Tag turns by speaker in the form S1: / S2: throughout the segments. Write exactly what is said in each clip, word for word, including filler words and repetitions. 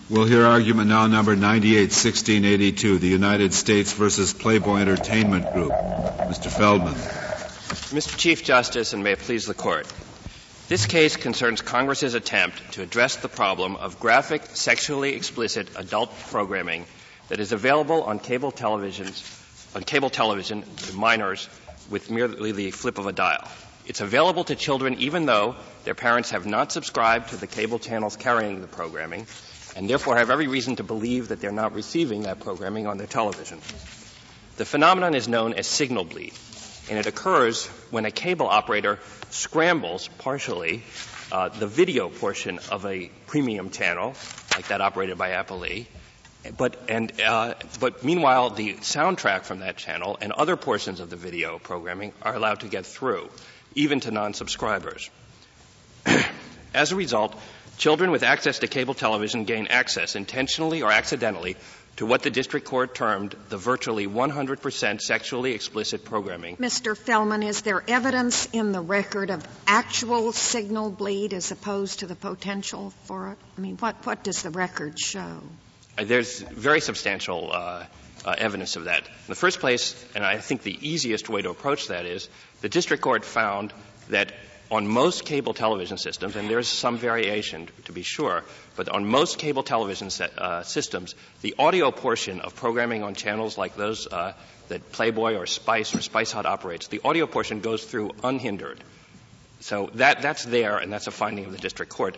S1: We'll hear argument now number ninety-eight sixteen eighty-two, the United States versus Playboy Entertainment Group. Mister Feldman.
S2: Mister Chief Justice, and may it please the Court. This case concerns Congress's attempt to address the problem of graphic, sexually explicit adult programming that is available on cable televisions, on cable television to minors with merely the flip of a dial. It's available to children even though their parents have not subscribed to the cable channels carrying the programming, and therefore have every reason to believe that they're not receiving that programming on their television. The phenomenon is known as signal bleed, and it occurs when a cable operator scrambles partially uh, the video portion of a premium channel, like that operated by Apple, but and uh, but meanwhile the soundtrack from that channel and other portions of the video programming are allowed to get through, even to non-subscribers. As a result, children with access to cable television gain access, intentionally or accidentally, to what the district court termed the virtually one hundred percent sexually explicit programming.
S3: Mister Feldman, is there evidence in the record of actual signal bleed as opposed to the potential for it? I mean, what, what does the record show?
S2: Uh, there's very substantial uh, uh, evidence of that. In the first place, and I think the easiest way to approach that is, the district court found that on most cable television systems, and there's some variation to be sure, but on most cable television set, uh, systems, the audio portion of programming on channels like those uh, that Playboy or Spice or Spice Hut operates, the audio portion goes through unhindered. So that, that's there, and that's a finding of the district court.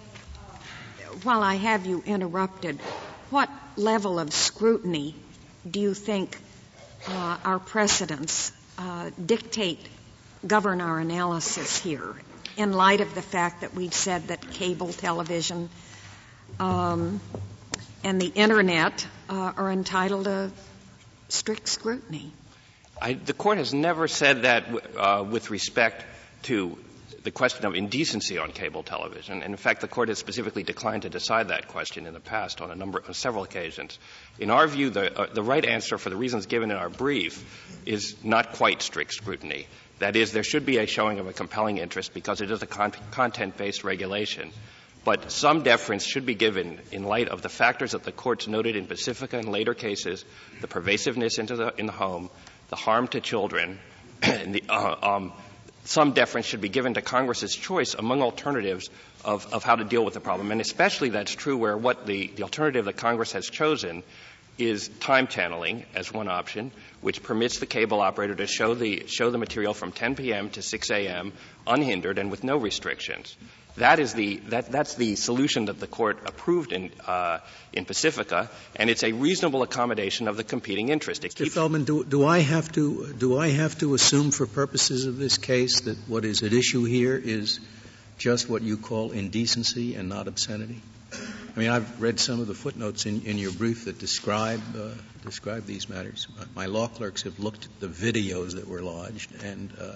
S3: While I have you interrupted, what level of scrutiny do you think uh, our precedents uh, dictate govern our analysis here, in light of the fact that we've said that cable television um, and the Internet uh, are entitled to strict scrutiny?
S2: I, the Court has never said that uh, with respect to the question of indecency on cable television. And in fact, the Court has specifically declined to decide that question in the past on a number, on several occasions. In our view, the, uh, the right answer, for the reasons given in our brief, is not quite strict scrutiny. That is, there should be a showing of a compelling interest because it is a con- content-based regulation. But some deference should be given in light of the factors that the courts noted in Pacifica and later cases, the pervasiveness into the, in the home, the harm to children, and the, uh, um, some deference should be given to Congress's choice among alternatives of, of how to deal with the problem. And especially that's true where what the, the alternative that Congress has chosen is time channeling as one option, which permits the cable operator to show the, show the material from ten p.m. to six a.m. unhindered and with no restrictions. That is the, that, that's the solution that the Court approved in, uh, in Pacifica, and it's a reasonable accommodation of the competing interest. It
S4: Mister
S2: keeps
S4: Feldman, do, do I have to, do I have to assume for purposes of this case that what is at issue here is just what you call indecency and not obscenity? I mean, I've read some of the footnotes in, in your brief that describe, uh, describe these matters. My law clerks have looked at the videos that were lodged, and, uh,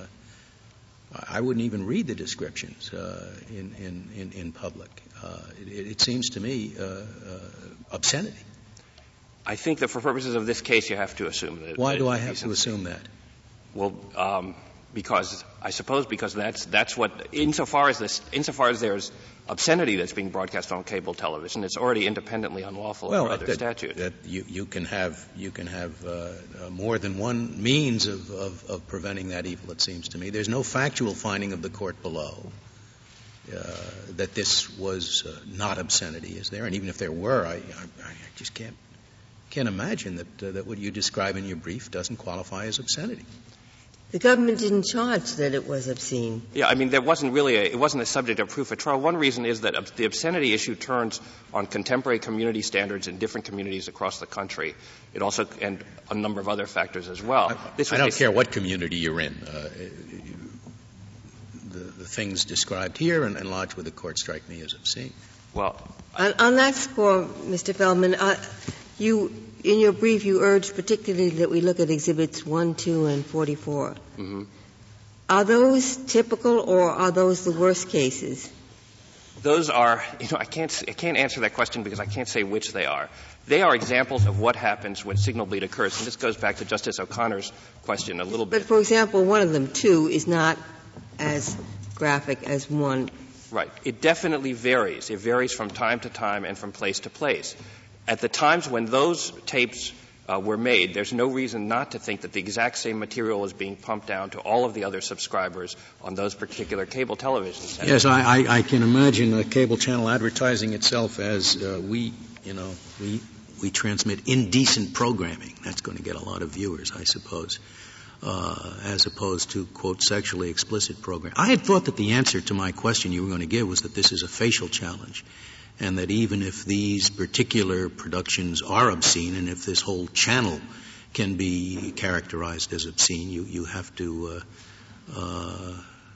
S4: I wouldn't even read the descriptions uh, in, in, in, in public. Uh, it, it seems to me uh, uh, obscenity.
S2: I think that for purposes of this case, you have to assume that.
S4: Why
S2: that
S4: do I have
S2: decency.
S4: to assume that?
S2: Well, um, because I suppose because that's that's what insofar as this insofar as there's obscenity that's being broadcast on cable television, it's already independently unlawful
S4: well,
S2: under other
S4: that,
S2: statutes.
S4: That you, you can have you can have uh, uh, more than one means of, of, of preventing that evil. It seems to me there's no factual finding of the court below uh, that this was uh, not obscenity, is there? And even if there were, I, I, I just can't can't imagine that uh, that what you describe in your brief doesn't qualify as obscenity.
S5: The government didn't charge that it was obscene.
S2: Yeah, I mean, there wasn't really a, it wasn't a subject of proof at trial. One reason is that ob- the obscenity issue turns on contemporary community standards in different communities across the country. It also, and a number of other factors as well.
S4: I,
S2: this
S4: I don't
S2: a,
S4: care what community you're in. Uh, the, the things described here and, and lodged with the court strike me as obscene.
S2: Well,
S5: on, on that score, Mister Feldman, uh, you, in your brief, you urged particularly that we look at exhibits one, two, and forty-four.
S2: Mm-hmm.
S5: Are those typical, or are those the worst cases?
S2: Those are, you know, I can't, I can't answer that question because I can't say which they are. They are examples of what happens when signal bleed occurs. And this goes back to Justice O'Connor's question a little bit.
S5: But, for example, one of them, two, is not as graphic as one.
S2: Right. It definitely varies. It varies from time to time and from place to place. At the times when those tapes uh, were made, there's no reason not to think that the exact same material is being pumped down to all of the other subscribers on those particular cable television sets.
S4: Yes, I, I, I can imagine a cable channel advertising itself as uh, we, you know, we we transmit indecent programming. That's going to get a lot of viewers, I suppose, uh, as opposed to, quote, sexually explicit program. I had thought that the answer to my question you were going to give was that this is a facial challenge, and that even if these particular productions are obscene, and if this whole channel can be characterized as obscene, you, you have to uh, uh,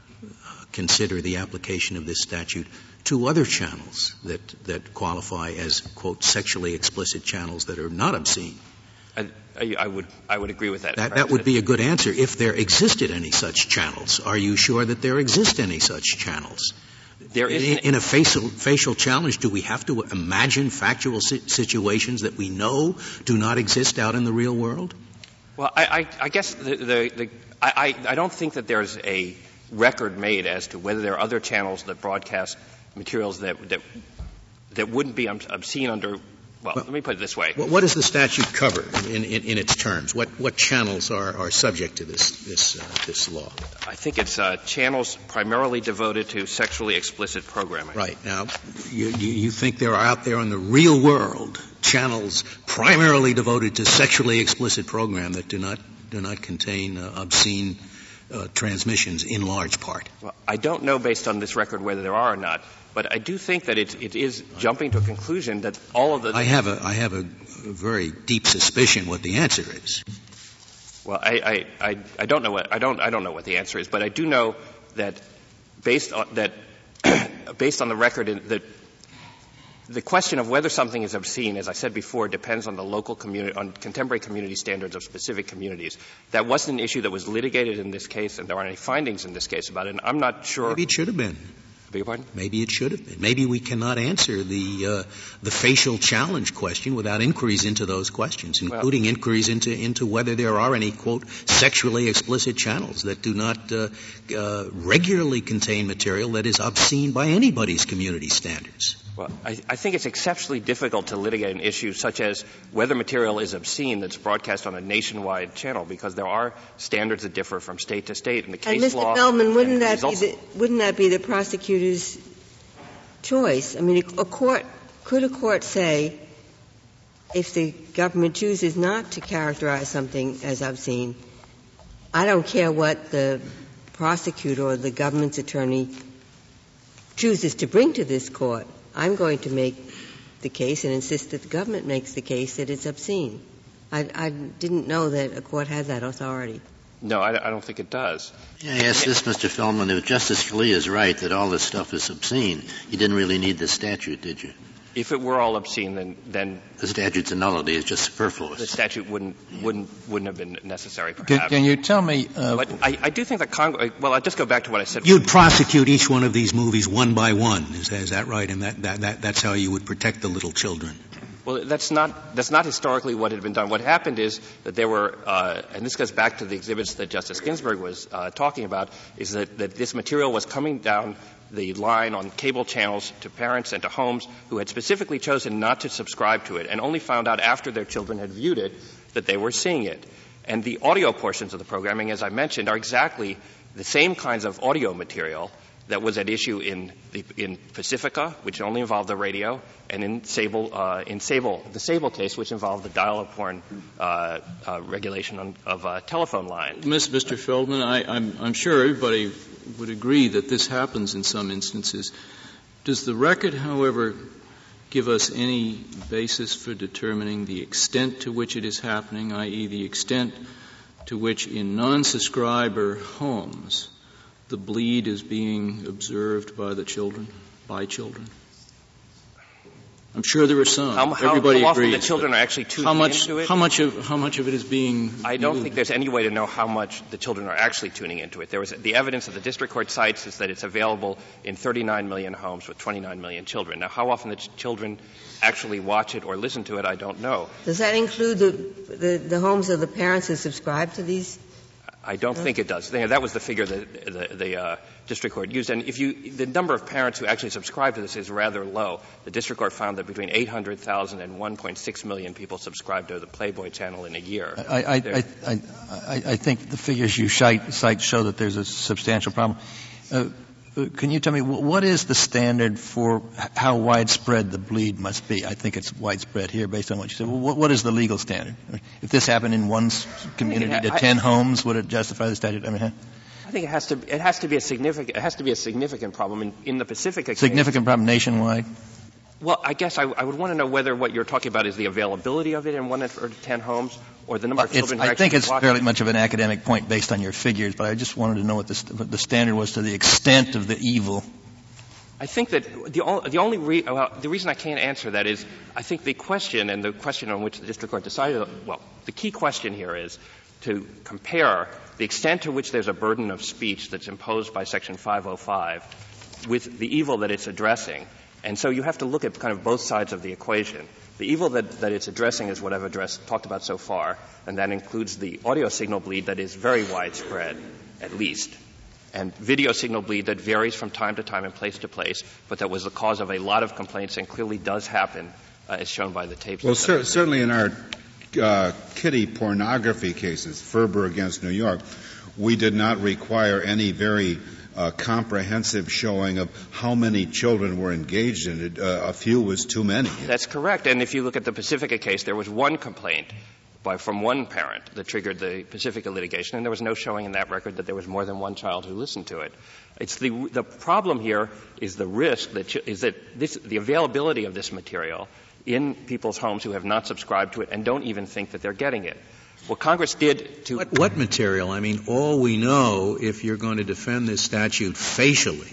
S4: consider the application of this statute to other channels that, that qualify as, quote, sexually explicit channels that are not obscene.
S2: I, I, I would I would agree with that.
S4: That, that would be a good answer if there existed any such channels. Are you sure that there exist any such channels?
S2: There is
S4: in, in a facial, facial challenge, do we have to imagine factual si- situations that we know do not exist out in the real world?
S2: Well, I, I, I guess the, the, the I, I don't think that there's a record made as to whether there are other channels that broadcast materials that that, that wouldn't be obscene under. Well, well, let me put it this way.
S4: What does the statute cover in, in, in its terms? What, what channels are, are subject to this this uh, this law?
S2: I think it's uh, channels primarily devoted to sexually explicit programming.
S4: Right. Now, you, you, you think there are out there in the real world channels primarily devoted to sexually explicit program that do not do not contain uh, obscene uh, transmissions in large part?
S2: Well, I don't know based on this record whether there are or not. But I do think that it, it is jumping to a conclusion that all of the.
S4: I have a I have a, a very deep suspicion what the answer is.
S2: Well, I, I, I, I don't know what I don't I don't know what the answer is, but I do know that based on that based on the record in, that the question of whether something is obscene, as I said before, depends on the local community, on contemporary community standards of specific communities. That wasn't an issue that was litigated in this case, and there aren't any findings in this case about it. And I'm not sure.
S4: Maybe it should have been.
S2: Beg your pardon?
S4: Maybe it should have been. Maybe we cannot answer the uh, the facial challenge question without inquiries into those questions, including well, inquiries into into whether there are any, quote, sexually explicit channels that do not uh, uh, regularly contain material that is obscene by anybody's community standards.
S2: Well, I, I think it's exceptionally difficult to litigate an issue such as whether material is obscene that's broadcast on a nationwide channel, because there are standards that differ from state to state. In the case
S5: and Mister
S2: law,
S5: Feldman, wouldn't that
S2: results-
S5: be the, wouldn't that be the prosecutor's choice? I mean, a court could a court say, if the government chooses not to characterize something as obscene, I don't care what the prosecutor or the government's attorney chooses to bring to this court. I'm going to make the case and insist that the government makes the case that it's obscene. I, I didn't know that a court has that authority.
S2: No, I, I don't think it does.
S6: Yeah, yes, this, Mister Feldman, if Justice Scalia is right that all this stuff is obscene, you didn't really need the statute, did you?
S2: If it were all obscene, then then
S6: the statute's a nullity. It's just superfluous.
S2: The statute wouldn't wouldn't wouldn't have been necessary. Perhaps.
S7: Can, can you tell me? Uh,
S2: but I, I do think that Congress. Well, I'll just go back to what I said.
S4: You'd prosecute each one of these movies one by one. Is, is that right? And that, that, that that's how you would protect the little children.
S2: Well, that's not that's not historically what had been done. What happened is that there were, uh, and this goes back to the exhibits that Justice Ginsburg was uh, talking about, is that, that this material was coming down the line on cable channels to parents and to homes who had specifically chosen not to subscribe to it and only found out after their children had viewed it that they were seeing it. And the audio portions of the programming, as I mentioned, are exactly the same kinds of audio material that was at issue in the, in Pacifica, which only involved the radio, and in Sable, uh, in Sable, the Sable case, which involved the dial-up porn uh, uh, regulation on, of uh, telephone lines.
S7: Mister Feldman, I, I'm, I'm sure everybody would agree that this happens in some instances. Does the record, however, give us any basis for determining the extent to which it is happening, that is the extent to which in non-subscriber homes the bleed is being observed by the children, by children? I'm sure there are some.
S2: How, how,
S7: Everybody
S2: how often
S7: agrees.
S2: the children are actually tuning
S7: how much,
S2: into it?
S7: How much of how much of it is being?
S2: I don't moved? think there's any way to know how much the children are actually tuning into it. There was the evidence that the district court cites is that it's available in thirty-nine million homes with twenty-nine million children. Now, how often the ch- children actually watch it or listen to it, I don't know.
S5: Does that include the, the the homes of the parents who subscribe to these
S2: I don't think it does. That was the figure that the, the uh, district court used. And if you, the number of parents who actually subscribe to this is rather low. The district court found that between eight hundred thousand and one point six million people subscribe to the Playboy channel in a year.
S8: I, I, I, I, I think the figures you cite, cite show that there's a substantial problem. Uh, Can you tell me, what is the standard for how widespread the bleed must be? I think it's widespread here based on what you said. Well, what, what is the legal standard? If this happened in one community to ten homes, would it justify the statute? I mean, huh?
S2: I think it has to, it has to be a significant, it has to be a significant problem in, in the Pacific case.
S8: Significant problem nationwide?
S2: Well, I guess I, I would want to know whether what you're talking about is the availability of it in one or ten homes or the number
S8: well,
S2: of children who
S8: I think it's
S2: watch
S8: fairly
S2: it.
S8: much of an academic point based on your figures, but I just wanted to know what the, what the standard was to the extent of the evil.
S2: I think that the, o- the only re- well, the reason I can't answer that is I think the question and the question on which the district court decided, well, the key question here is to compare the extent to which there's a burden of speech that's imposed by Section five oh five with the evil that it's addressing. And so you have to look at kind of both sides of the equation. The evil that, that it's addressing is what I've addressed, talked about so far, and that includes the audio signal bleed that is very widespread, at least, and video signal bleed that varies from time to time and place to place, but that was the cause of a lot of complaints and clearly does happen, uh, as shown by the tapes.
S1: Well, cer- certainly in our uh, kiddie pornography cases, Ferber against New York, we did not require any very Uh, comprehensive showing of how many children were engaged in it. Uh, a few was too many.
S2: That's correct. And if you look at the Pacifica case, there was one complaint by, from one parent that triggered the Pacifica litigation, and there was no showing in that record that there was more than one child who listened to it. It's the, the problem here is the risk that, ch- is that this, the availability of this material in people's homes who have not subscribed to it and don't even think that they're getting it. What Congress did to...
S4: What, what material? I mean, all we know, if you're going to defend this statute facially,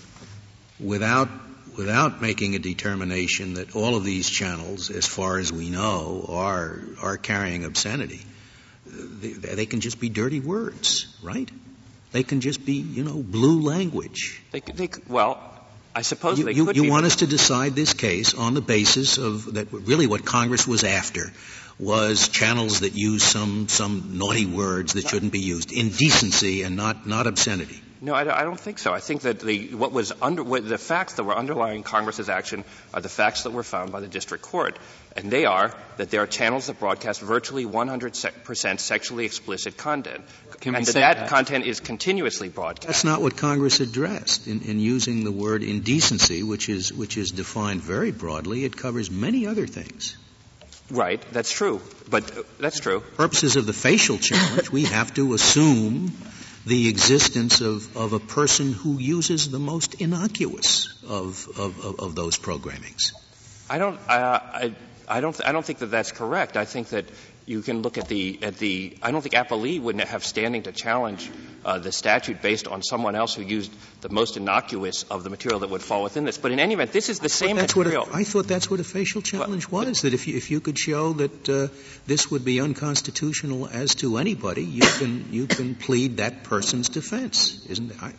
S4: without, without making a determination that all of these channels, as far as we know, are, are carrying obscenity, they, they can just be dirty words, right? They can just be, you know, blue language.
S2: They, they, well, I suppose
S4: you,
S2: they
S4: you,
S2: could
S4: you
S2: be.
S4: You want us to decide this case on the basis of that really what Congress was after was channels that use some, some naughty words that shouldn't be used, indecency and not, not obscenity.
S2: No, I, I don't think so. I think that the, what was under, what, the facts that were underlying Congress's action are the facts that were found by the district court. And they are that there are channels that broadcast virtually one hundred percent sexually explicit content.
S7: Can
S2: and
S7: we
S2: that
S7: say
S2: that
S7: that
S2: content is continuously broadcast.
S4: That's not what Congress addressed in, in using the word indecency, which is, which is defined very broadly. It covers many other things.
S2: Right, that's true. But uh, that's true.
S4: Purposes of the facial challenge, we have to assume the existence of, of a person who uses the most innocuous of, of, of, of those programmings.
S2: I don't, uh, I, I don't, th- I don't think that that's correct. I think that you can look at the, at the, I don't think Appellee wouldn't have standing to challenge uh, the statute based on someone else who used the most innocuous of the material that would fall within this. But in any event, this is the same
S4: that's
S2: material.
S4: What a, I thought that's what a facial challenge
S2: well,
S4: was, that if you, if you could show that uh, this would be unconstitutional as to anybody, you can, you can plead that person's defense, isn't it? I,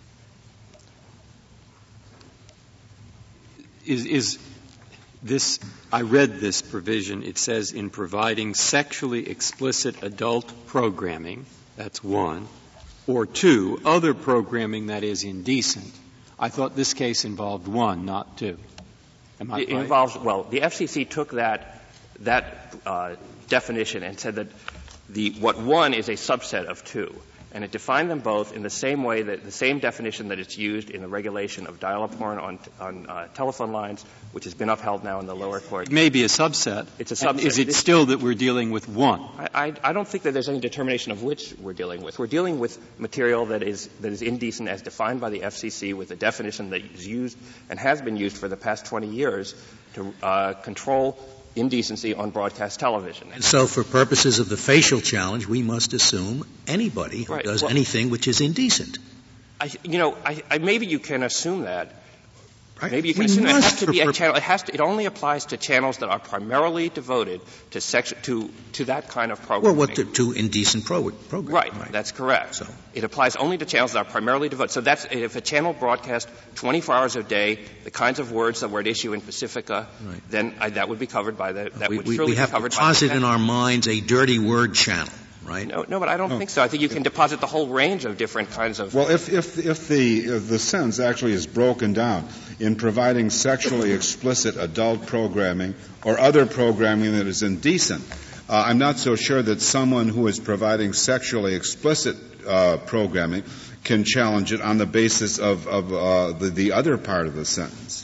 S9: is, is this, I read this provision. It says in providing sexually explicit adult programming, that's one, or two, other programming that is indecent. I thought this case involved one, not two. Am I
S2: it
S9: right?
S2: involves, well, the F C C took that, that uh, definition and said that the, what one is a subset of two. And it defined them both in the same way, that the same definition that it's used in the regulation of dial-up porn on, on uh, telephone lines, which has been upheld now in the lower court.
S9: It may be a subset.
S2: It's a subset.
S9: Is it still that we're dealing with one?
S2: I, I, I don't think that there's any determination of which we're dealing with. We're dealing with material that is, that is indecent as defined by the F C C with a definition that is used and has been used for the past twenty years to uh, control indecency on broadcast television.
S4: And so for purposes of the facial challenge, we must assume anybody who
S2: right.
S4: does
S2: well,
S4: anything which is indecent.
S2: I, you know, I, I, maybe you can assume that.
S4: Right?
S2: Maybe you can
S4: we
S2: assume that it has to be a
S4: pur-
S2: channel. It has to. It only applies to channels that are primarily devoted to sex, to to that kind of programming.
S4: Well, what to, to indecent pro- programming.
S2: Right,
S4: right.
S2: That's correct.
S4: So.
S2: It applies only to channels that are primarily devoted. So that's if a channel broadcasts twenty-four hours a day, the kinds of words that were at issue in Pacifica,
S4: right.
S2: then I, that would be covered by the. That
S4: we,
S2: would
S4: we,
S2: surely
S4: we have
S2: be covered
S4: to
S2: by
S4: posit
S2: the
S4: in our minds a dirty word channel. right?
S2: No, no, but I don't
S1: no.
S2: think so. I think you can deposit the whole range of different kinds of.
S1: Well, if if if the if the sentence actually is broken down in providing sexually explicit adult programming or other programming that is indecent, uh, I'm not so sure that someone who is providing sexually explicit uh, programming can challenge it on the basis of of uh, the the other part of the sentence.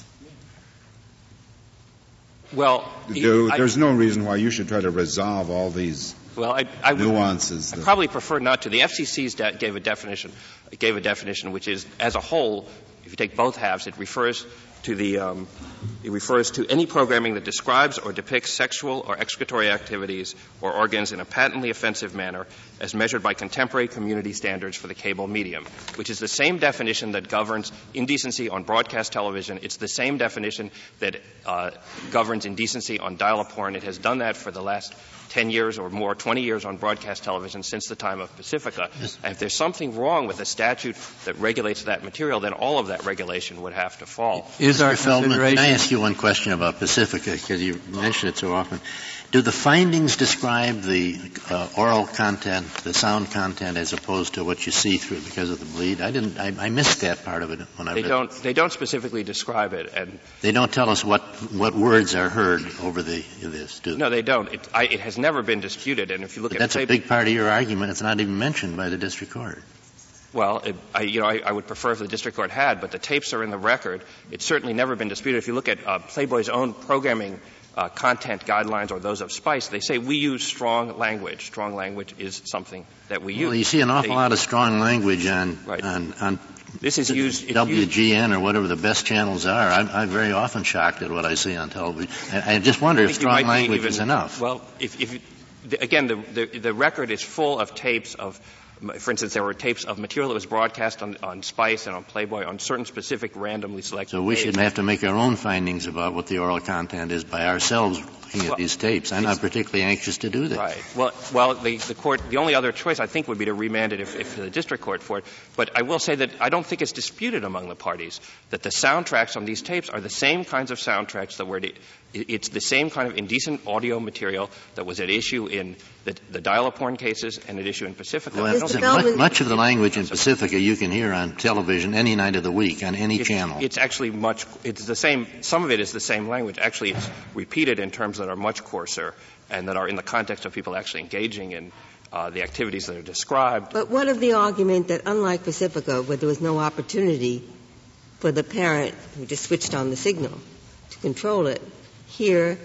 S2: Well,
S1: There,
S2: I,
S1: there's no reason why you should try to resolve all these
S2: well, I, I would,
S1: nuances.
S2: I
S1: that-
S2: probably prefer not to. The F C C's de- gave a definition, gave a definition which is, as a whole, if you take both halves, it refers to the, um, it refers to any programming that describes or depicts sexual or excretory activities or organs in a patently offensive manner as measured by contemporary community standards for the cable medium, which is the same definition that governs indecency on broadcast television. It's the same definition that uh, governs indecency on dial-up porn. It has done that for the last ten years or more, twenty years on broadcast television since the time of Pacifica. And if there's something wrong with a statute that regulates that material, then all of that regulation would have to fall.
S8: Is our
S6: Mister Feldman,
S8: consideration?
S6: can I ask you one question about Pacifica, because you mention it so often? Do the findings describe the uh, oral content, the sound content, as opposed to what you see through because of the bleed? I didn't. I, I missed that part of it when I
S2: They
S6: read
S2: don't.
S6: it.
S2: They don't specifically describe it, and
S6: They don't tell us what what words are heard over the this. Do
S2: no, they don't. It, I, it has never been disputed, and if you look
S6: but
S2: at
S6: that's
S2: say,
S6: a big part of your argument. It's not even mentioned by the district court.
S2: Well, it, I, you know, I, I would prefer if the district court had, but the tapes are in the record. It's certainly never been disputed. If you look at uh, Playboy's own programming uh, content guidelines or those of Spice, they say we use strong language. Strong language is something that we use.
S6: Well, you see an awful
S2: they,
S6: lot of strong language on
S2: Right.
S6: on, on
S2: This is used.
S6: W G N or whatever the best channels are. I'm, I'm very often shocked at what I see on television. I, I just wonder
S2: I
S6: if
S2: think you
S6: strong
S2: might be
S6: language
S2: even,
S6: is enough.
S2: Well, if, if you, the, again, the, the the record is full of tapes of. For instance, there were tapes of material that was broadcast on, on Spice and on Playboy on certain specific randomly selected
S6: So we
S2: days.
S6: should have to make our own findings about what the oral content is by ourselves looking at
S2: Well,
S6: these tapes. I'm not particularly anxious to do that.
S2: Right. Well, well, the, the court, the only other choice I think would be to remand it if, if the district court for it. But I will say that I don't think it's disputed among the parties that the soundtracks on these tapes are the same kinds of soundtracks that were. To, it's the same kind of indecent audio material that was at issue in the, the dial-up porn cases and at issue in Pacifica.
S6: Well,
S2: I don't
S6: much,
S2: think-
S6: much of the language in Pacifica you can hear on television any night of the week on any
S2: It's,
S6: channel.
S2: it's actually much, it's the same, some of it is the same language. Actually, it's repeated in terms that are much coarser and that are in the context of people actually engaging in uh, the activities that are described.
S5: But what of the argument that, unlike Pacifica, where there was no opportunity for the parent who just switched on the signal to control it, here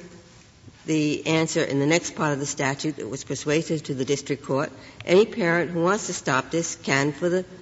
S5: the answer in the next part of the statute that was persuasive to the district court, any parent who wants to stop this can for the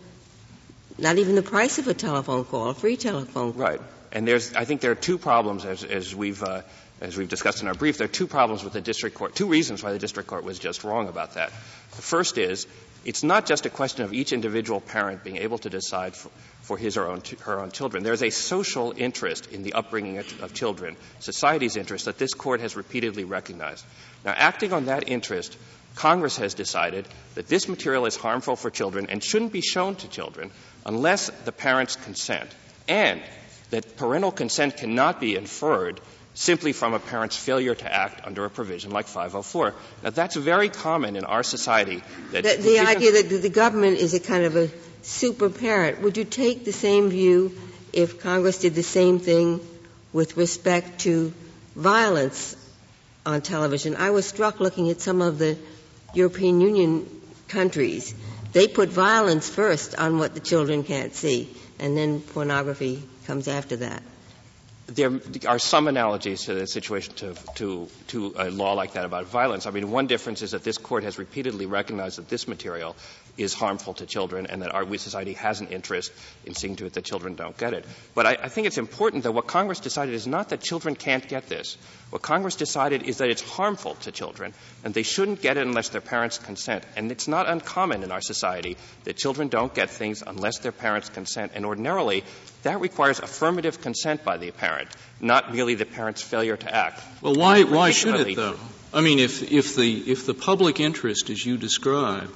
S5: not even the price of a telephone call, a free telephone call.
S2: Right. And there's, I think there are two problems as, as we've, uh, as we've discussed in our brief. There are two problems with the district court, two reasons why the district court was just wrong about that. The first is, it's not just a question of each individual parent being able to decide for, for his or own, her own children. There's a social interest in the upbringing of, of children, society's interest, that this court has repeatedly recognized. Now, acting on that interest, Congress has decided that this material is harmful for children and shouldn't be shown to children unless the parents consent, and that parental consent cannot be inferred simply from a parent's failure to act under a provision like five oh four. Now, that's very common in our society. That
S5: The, the idea that the government is a kind of a super parent, would you take the same view if Congress did the same thing with respect to violence on television? I was struck looking at some of the European Union countries. They put violence first on what the children can't see, and then pornography comes after that.
S2: There are some analogies to the situation to, to, to a law like that about violence. I mean, one difference is that this court has repeatedly recognized that this material is harmful to children and that our society has an interest in seeing to it that children don't get it. But I, I think it's important that what Congress decided is not that children can't get this. What Congress decided is that it's harmful to children and they shouldn't get it unless their parents consent. And it's not uncommon in our society that children don't get things unless their parents consent. And ordinarily, that requires affirmative consent by the parent, not merely the parent's failure to act.
S7: Well, why, why should it, though? I mean, if, if, the, if the public interest, as you describe,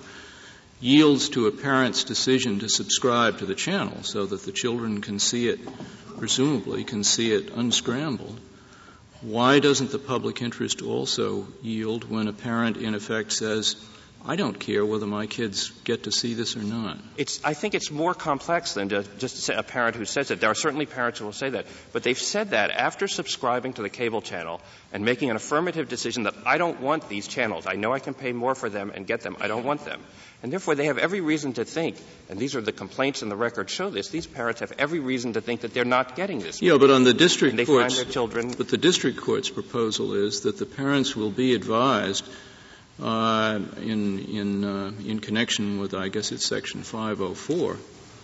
S7: yields to a parent's decision to subscribe to the channel so that the children can see it, presumably can see it unscrambled, why doesn't the public interest also yield when a parent, in effect, says, I don't care whether my kids get to see this or not.
S2: It's, I think it's more complex than to just say a parent who says it. There are certainly parents who will say that. But they've said that after subscribing to the cable channel and making an affirmative decision that I don't want these channels. I know I can pay more for them and get them. I don't want them. And therefore, they have every reason to think, and these are the complaints in the record show this, these parents have every reason to think that they're not getting this.
S7: Yeah, but on the district
S2: and they
S7: court's,
S2: find their children.
S7: But the district court's proposal is that the parents will be advised uh, in in uh, in connection with, I guess it's Section five oh four,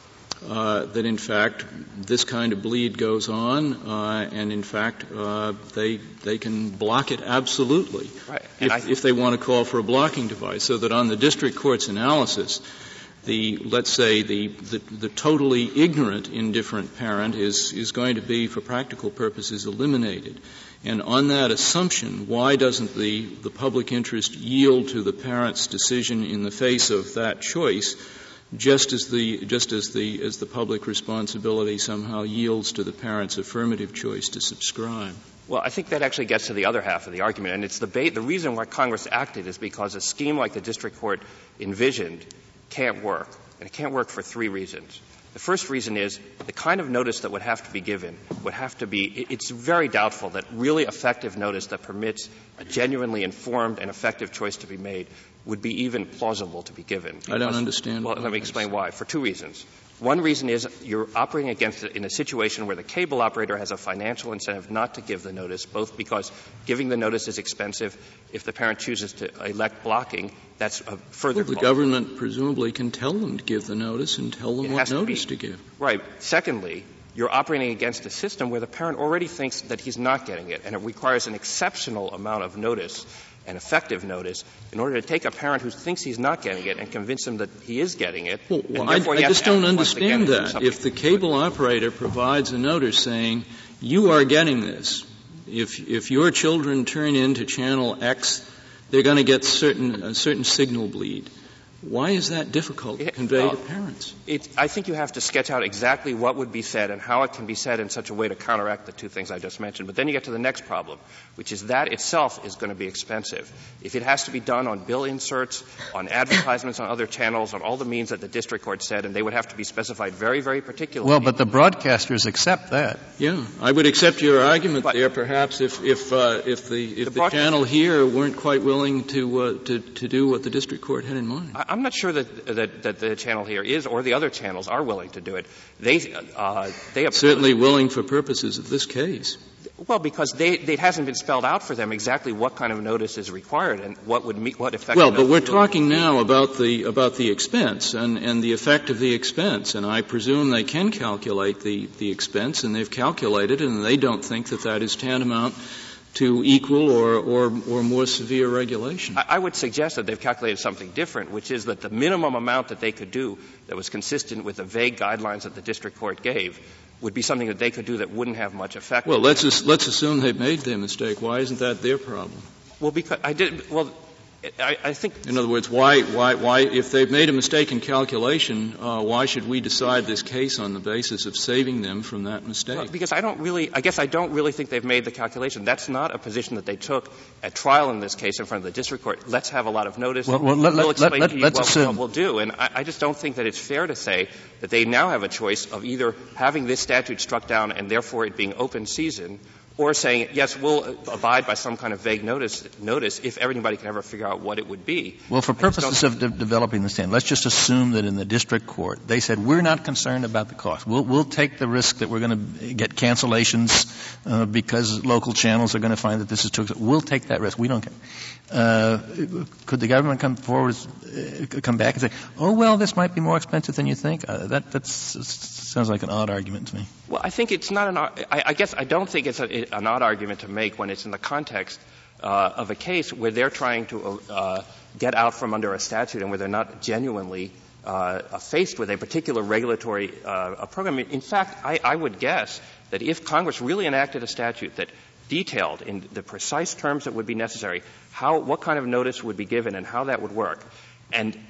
S7: uh, that in fact this kind of bleed goes on, uh, and in fact uh, they they can block it absolutely
S2: right.
S7: if,
S2: I,
S7: if they want to call for a blocking device. So that on the district court's analysis, the let's say the, the the totally ignorant indifferent parent is is going to be, for practical purposes, eliminated. And on that assumption, why doesn't the, the public interest yield to the parent's decision in the face of that choice, just as the just as the as the public responsibility somehow yields to the parent's affirmative choice to subscribe?
S2: Well, I think that actually gets to the other half of the argument, and it's the ba- the reason why Congress acted is because a scheme like the district court envisioned can't work, and it can't work for three reasons. The first reason is the kind of notice that would have to be given would have to be – it's very doubtful that really effective notice that permits a genuinely informed and effective choice to be made would be even plausible to be given. Because,
S7: I don't understand.
S2: Well, let me explain why. For two reasons. One reason is you're operating against it in a situation where the cable operator has a financial incentive not to give the notice, both because giving the notice is expensive. If the parent chooses to elect blocking, that's a further
S7: well, the government presumably can tell them to give the notice and tell them
S2: it
S7: what notice
S2: to, be,
S7: to give.
S2: Right. Secondly, you're operating against a system where the parent already thinks that he's not getting it, and it requires an exceptional amount of notice and effective notice in order to take a parent who thinks he's not getting it and convince him that he is getting it.
S7: Well, well I, I just don't understand that. If the cable operator provides a notice saying, you are getting this, if if your children turn into channel X, they're going to get certain a certain signal bleed. Why is that difficult to convey
S2: well,
S7: to parents?
S2: It, I think you have to sketch out exactly what would be said and how it can be said in such a way to counteract the two things I just mentioned. But then you get to the next problem, which is that itself is going to be expensive. If it has to be done on bill inserts, on advertisements on other channels, on all the means that the district court said, and they would have to be specified very, very particularly.
S8: Well, but the broadcasters accept that.
S7: Yeah. I would accept your argument
S2: but,
S7: there, perhaps, if if uh, if the if
S2: the,
S7: the channel here weren't quite willing to uh, to to do what the district court had in mind.
S2: I, I'm not sure that, that that the channel here is, or the other channels are willing to do it. They uh, they oppose
S7: certainly willing for purposes of this case.
S2: Well, because they, it hasn't been spelled out for them exactly what kind of notice is required and what would meet what effect.
S7: Well, but we're talking now about the about the expense and, and the effect of the expense, and I presume they can calculate the, the expense, and they've calculated it, and they don't think that that is tantamount to equal or, or, or more severe regulation.
S2: I, I would suggest that they've calculated something different, which is that the minimum amount that they could do that was consistent with the vague guidelines that the district court gave would be something that they could do that wouldn't have much effect.
S7: Well, let's as, let's assume they've made their mistake. Why isn't that their problem?
S2: Well, because I did. Well, I, I think.
S7: In other words, why, why, why, if they've made a mistake in calculation, uh, why should we decide this case on the basis of saving them from that mistake?
S2: Well, because I don't really, I guess I don't really think they've made the calculation. That's not a position that they took at trial in this case in front of the district court. Let's have a lot of notice.
S8: Well, well let,
S2: we'll
S8: let,
S2: explain
S8: let,
S2: to you
S8: let's
S2: what,
S8: assume.
S2: what we'll do. And I, I just don't think that it's fair to say that they now have a choice of either having this statute struck down and therefore it being open season, or saying, yes, we'll abide by some kind of vague notice, notice if everybody can ever figure out what it would be.
S8: Well, for purposes of de- developing the standard, let's just assume that in the district court they said, we're not concerned about the cost. We'll, we'll take the risk that we're going to get cancellations uh, because local channels are going to find that this is too expensive. We'll take that risk. We don't care. Uh, could the government come forward, uh, come back and say, oh, well, this might be more expensive than you think? Uh, that that's, sounds like an odd argument to me.
S2: Well, I think it's not an – I, I guess I don't think it's a, an odd argument to make when it's in the context uh, of a case where they're trying to uh, get out from under a statute and where they're not genuinely uh, faced with a particular regulatory uh, program. In fact, I, I would guess that if Congress really enacted a statute that detailed in the precise terms that would be necessary how what kind of notice would be given and how that would work, and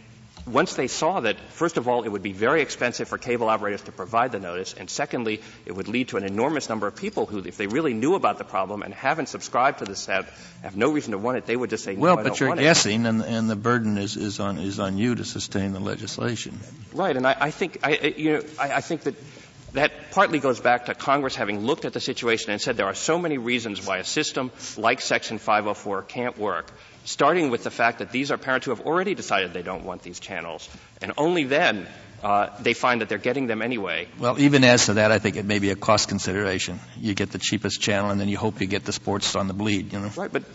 S2: once they saw that, first of all, it would be very expensive for cable operators to provide the notice, and secondly, it would lead to an enormous number of people who, if they really knew about the problem and haven't subscribed to this, have, have no reason to want it, they would just say, no,
S8: well,
S2: I
S8: but
S2: don't
S8: you're
S2: want
S8: guessing,
S2: it.
S8: and, and the burden is, is on is on you to sustain the legislation.
S2: Right, and I, I think I, you know, I, I think that that partly goes back to Congress having looked at the situation and said there are so many reasons why a system like Section five oh four can't work, starting with the fact that these are parents who have already decided they don't want these channels, and only then uh, they find that they're getting them anyway.
S8: Well, even as to that, I think it may be a cost consideration. You get the cheapest channel, and then you hope you get the sports on the bleed, you know.
S2: Right, but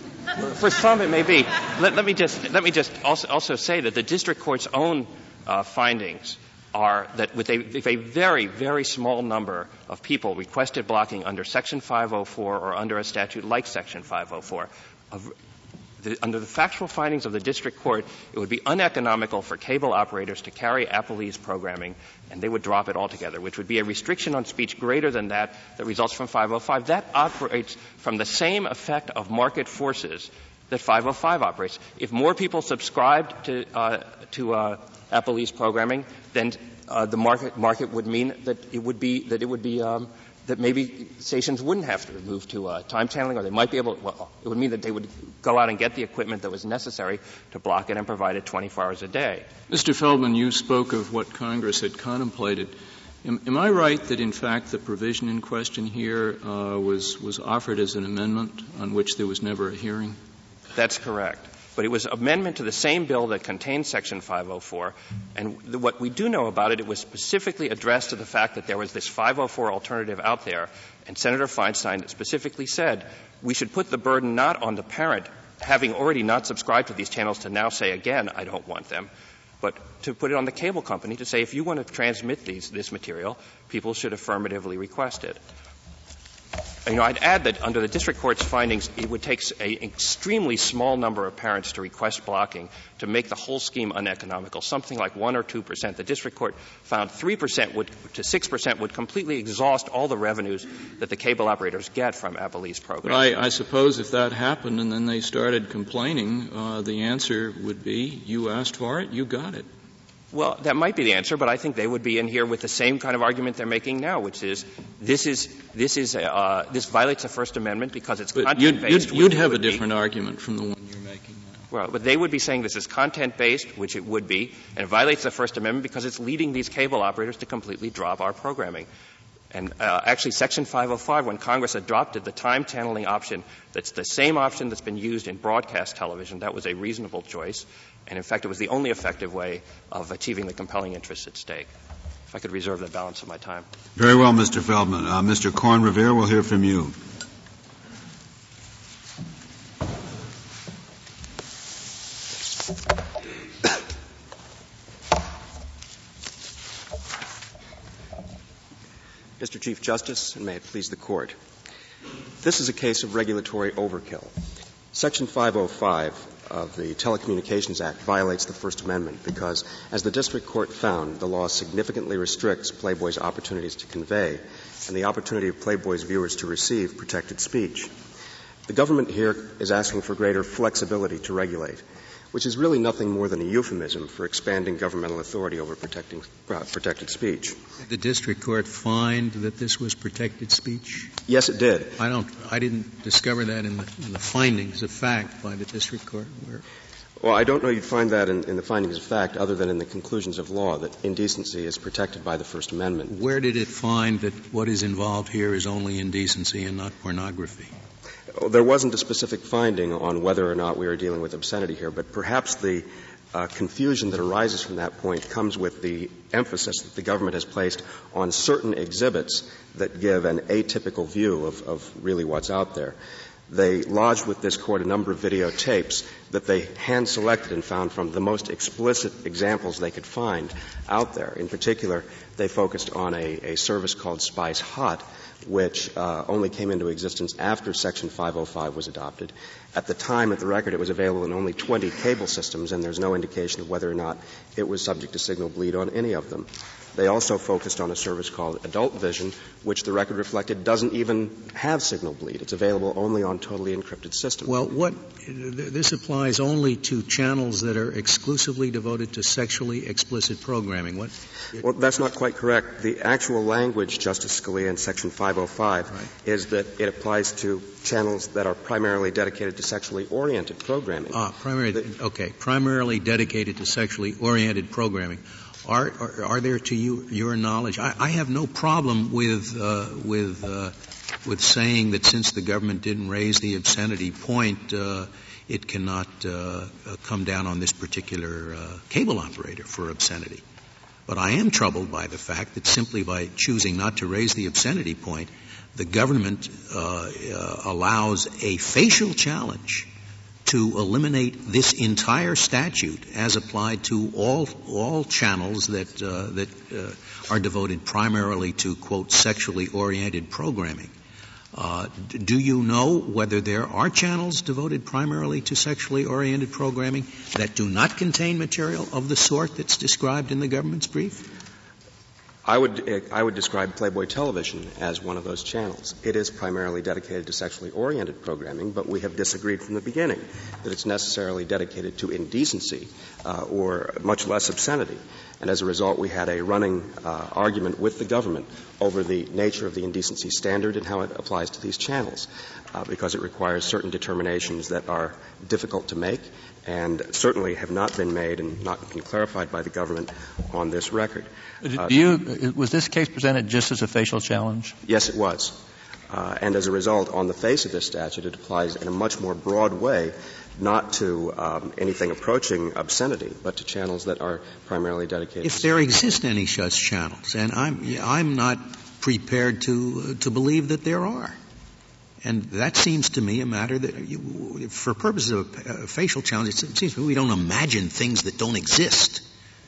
S2: for some it may be. Let, let me just let me just also, also say that the district court's own uh, findings are that with a, if a very, very small number of people requested blocking under Section five oh four or under a statute like Section five oh four, of, the, under the factual findings of the district court, it would be uneconomical for cable operators to carry Appleese programming, and they would drop it altogether, which would be a restriction on speech greater than that that results from five oh five. That operates from the same effect of market forces that five oh five operates. If more people subscribed to, uh, to uh, Appleese programming, then uh, the market market would mean that it would be that it would be um, that maybe stations wouldn't have to move to uh, time channeling, or they might be able. Well, it would mean that they would go out and get the equipment that was necessary to block it and provide it twenty-four hours a day.
S7: Mister Feldman, you spoke of what Congress had contemplated. Am, am I right that, in fact, the provision in question here uh, was was offered as an amendment on which there was never a hearing?
S2: That's correct. But it was an amendment to the same bill that contained Section five oh four. And the, what we do know about it, it was specifically addressed to the fact that there was this five oh four alternative out there. And Senator Feinstein specifically said we should put the burden not on the parent, having already not subscribed to these channels, to now say again, I don't want them, but to put it on the cable company to say if you want to transmit these, this material, people should affirmatively request it. You know, I'd add that under the district court's findings, it would take an extremely small number of parents to request blocking to make the whole scheme uneconomical, something like one or two percent. The district court found three percent would, to six percent would completely exhaust all the revenues that the cable operators get from Appleese programs.
S7: But I, I suppose if that happened and then they started complaining, uh, the answer would be, you asked for it, you got it.
S2: Well, that might be the answer, but I think they would be in here with the same kind of argument they're making now, which is this is this is uh, this violates the First Amendment because it's content-based.
S7: You'd, you'd, you'd have a different be. argument from the one you're making now.
S2: Well, but they would be saying this is content-based, which it would be, and it violates the First Amendment because it's leading these cable operators to completely drop our programming. And uh, actually, Section five oh five, when Congress adopted the time channeling option, that's the same option that's been used in broadcast television. That was a reasonable choice. And, in fact, it was the only effective way of achieving the compelling interests at stake. If I could reserve the balance of my time.
S1: Very well, Mister Feldman. Uh, Mister Korn-Revere, we'll hear from you.
S10: Mister Chief Justice, and may it please the Court. This is a case of regulatory overkill. Section five oh five of the Telecommunications Act violates the First Amendment because, as the district court found, the law significantly restricts Playboy's opportunities to convey and the opportunity of Playboy's viewers to receive protected speech. The government here is asking for greater flexibility to regulate, which is really nothing more than a euphemism for expanding governmental authority over protecting, uh, protected speech.
S4: Did the district court find that this was protected speech?
S10: Yes, it did.
S4: I don't. I didn't discover that in the, in the findings of fact by the district court. Where
S10: well, I don't know you'd find that in, in the findings of fact, other than in the conclusions of law that indecency is protected by the First Amendment.
S4: Where did it find that what is involved here is only indecency and not pornography?
S10: There wasn't a specific finding on whether or not we are dealing with obscenity here, but perhaps the uh, confusion that arises from that point comes with the emphasis that the government has placed on certain exhibits that give an atypical view of, of really what's out there. They lodged with this court a number of videotapes that they hand-selected and found from the most explicit examples they could find out there. In particular, they focused on a, a service called Spice Hot, which uh, only came into existence after Section five oh five was adopted. At the time, at the record, it was available in only twenty cable systems, and there's no indication of whether or not it was subject to signal bleed on any of them. They also focused on a service called Adult Vision, which the record reflected doesn't even have signal bleed. It's available only on totally encrypted systems.
S4: Well, what this applies only to channels that are exclusively devoted to sexually explicit programming. What?
S10: Well, that's not quite correct. The actual language, Justice Scalia, in Section five oh five, right, is that it applies to channels that are primarily dedicated to sexually oriented programming.
S4: Ah, primarily, the, okay, primarily dedicated to sexually oriented programming. Are, are, are there, to you, your knowledge, I, I have no problem with uh, with uh, with saying that since the government didn't raise the obscenity point, uh, it cannot uh, come down on this particular uh, cable operator for obscenity. But I am troubled by the fact that simply by choosing not to raise the obscenity point, the government uh, uh, allows a facial challenge to eliminate this entire statute as applied to all all channels that uh, that uh, are devoted primarily to, quote, sexually oriented programming. Uh, d- do you know whether there are channels devoted primarily to sexually oriented programming that do not contain material of the sort that's described in the government's brief?
S10: I would, I would describe Playboy Television as one of those channels. It is primarily dedicated to sexually oriented programming, but we have disagreed from the beginning that it's necessarily dedicated to indecency uh, or much less obscenity. And as a result, we had a running uh, argument with the government over the nature of the indecency standard and how it applies to these channels, uh, because it requires certain determinations that are difficult to make and certainly have not been made and not been clarified by the government on this record.
S8: Uh, Do you, was this case presented just as a facial challenge?
S10: Yes, it was. Uh, and as a result, on the face of this statute, it applies in a much more broad way, not to um, anything approaching obscenity, but to channels that are primarily dedicated.
S4: If there exist any such channels, and I'm I'm not prepared to uh, to believe that there are, and that seems to me a matter that, you, for purposes of a, a facial challenge, it seems to me we don't imagine things that don't exist.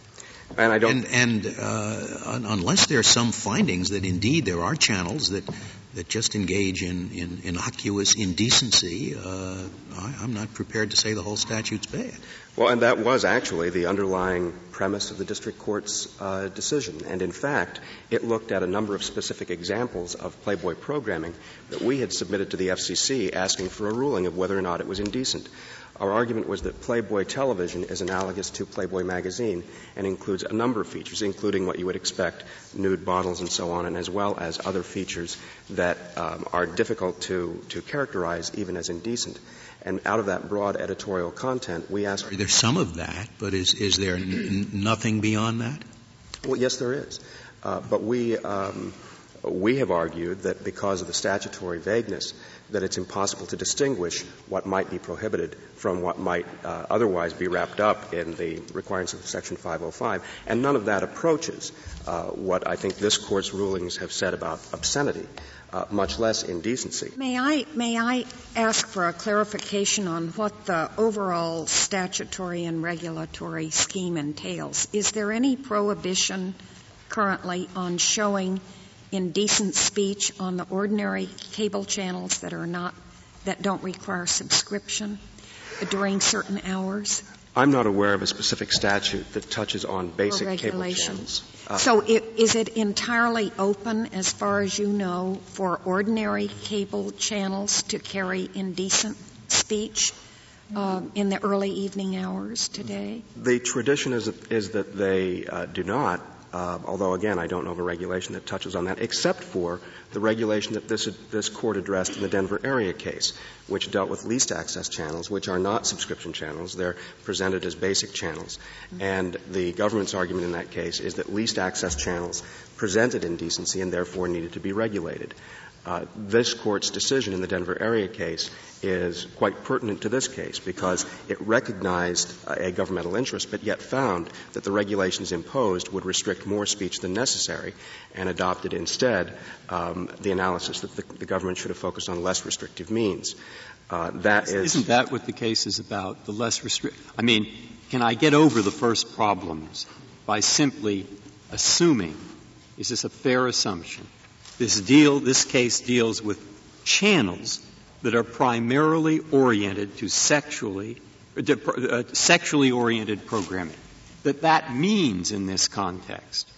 S10: And I don't.
S4: And, and uh, un- unless there are some findings that indeed there are channels that that just engage in, in innocuous indecency, uh, I, I'm not prepared to say the whole statute's bad.
S10: Well, and that was actually the underlying premise of the district court's uh, decision. And in fact, it looked at a number of specific examples of Playboy programming that we had submitted to the F C C asking for a ruling of whether or not it was indecent. Our argument was that Playboy Television is analogous to Playboy Magazine and includes a number of features, including what you would expect, nude models and so on, and as well as other features that um, are difficult to, to characterize even as indecent. And out of that broad editorial content, we asked...
S4: There's some of that, but is, is there n- n- nothing beyond that?
S10: Well, yes, there is. Uh, but we, um, we have argued that because of the statutory vagueness, that it's impossible to distinguish what might be prohibited from what might uh, otherwise be wrapped up in the requirements of Section five oh five. And none of that approaches uh, what I think this Court's rulings have said about obscenity, uh, much less indecency.
S3: May I, may I ask for a clarification on what the overall statutory and regulatory scheme entails? Is there any prohibition currently on showing indecent speech on the ordinary cable channels that are not, that don't require subscription during certain hours?
S10: I'm not aware of a specific statute that touches on basic cable channels. Uh,
S3: so it, is it entirely open, as far as you know, for ordinary cable channels to carry indecent speech uh, in the early evening hours today?
S10: The tradition is, is that they uh, do not. Uh, although, again, I don't know of a regulation that touches on that, except for the regulation that this, this Court addressed in the Denver area case, which dealt with least access channels, which are not subscription channels. They're presented as basic channels. Mm-hmm. And the government's argument in that case is that least access channels presented indecency and therefore needed to be regulated. Uh, this Court's decision in the Denver area case is quite pertinent to this case because it recognized a governmental interest but yet found that the regulations imposed would restrict more speech than necessary and adopted instead um, the analysis that the, the government should have focused on less restrictive means. Uh, that is...
S9: Isn't that what the case is about, the less restrict? I mean, can I get over the first problems by simply assuming, is this a fair assumption, This deal, this case deals with channels that are primarily oriented to sexually, uh, sexually oriented programming. That that means in this context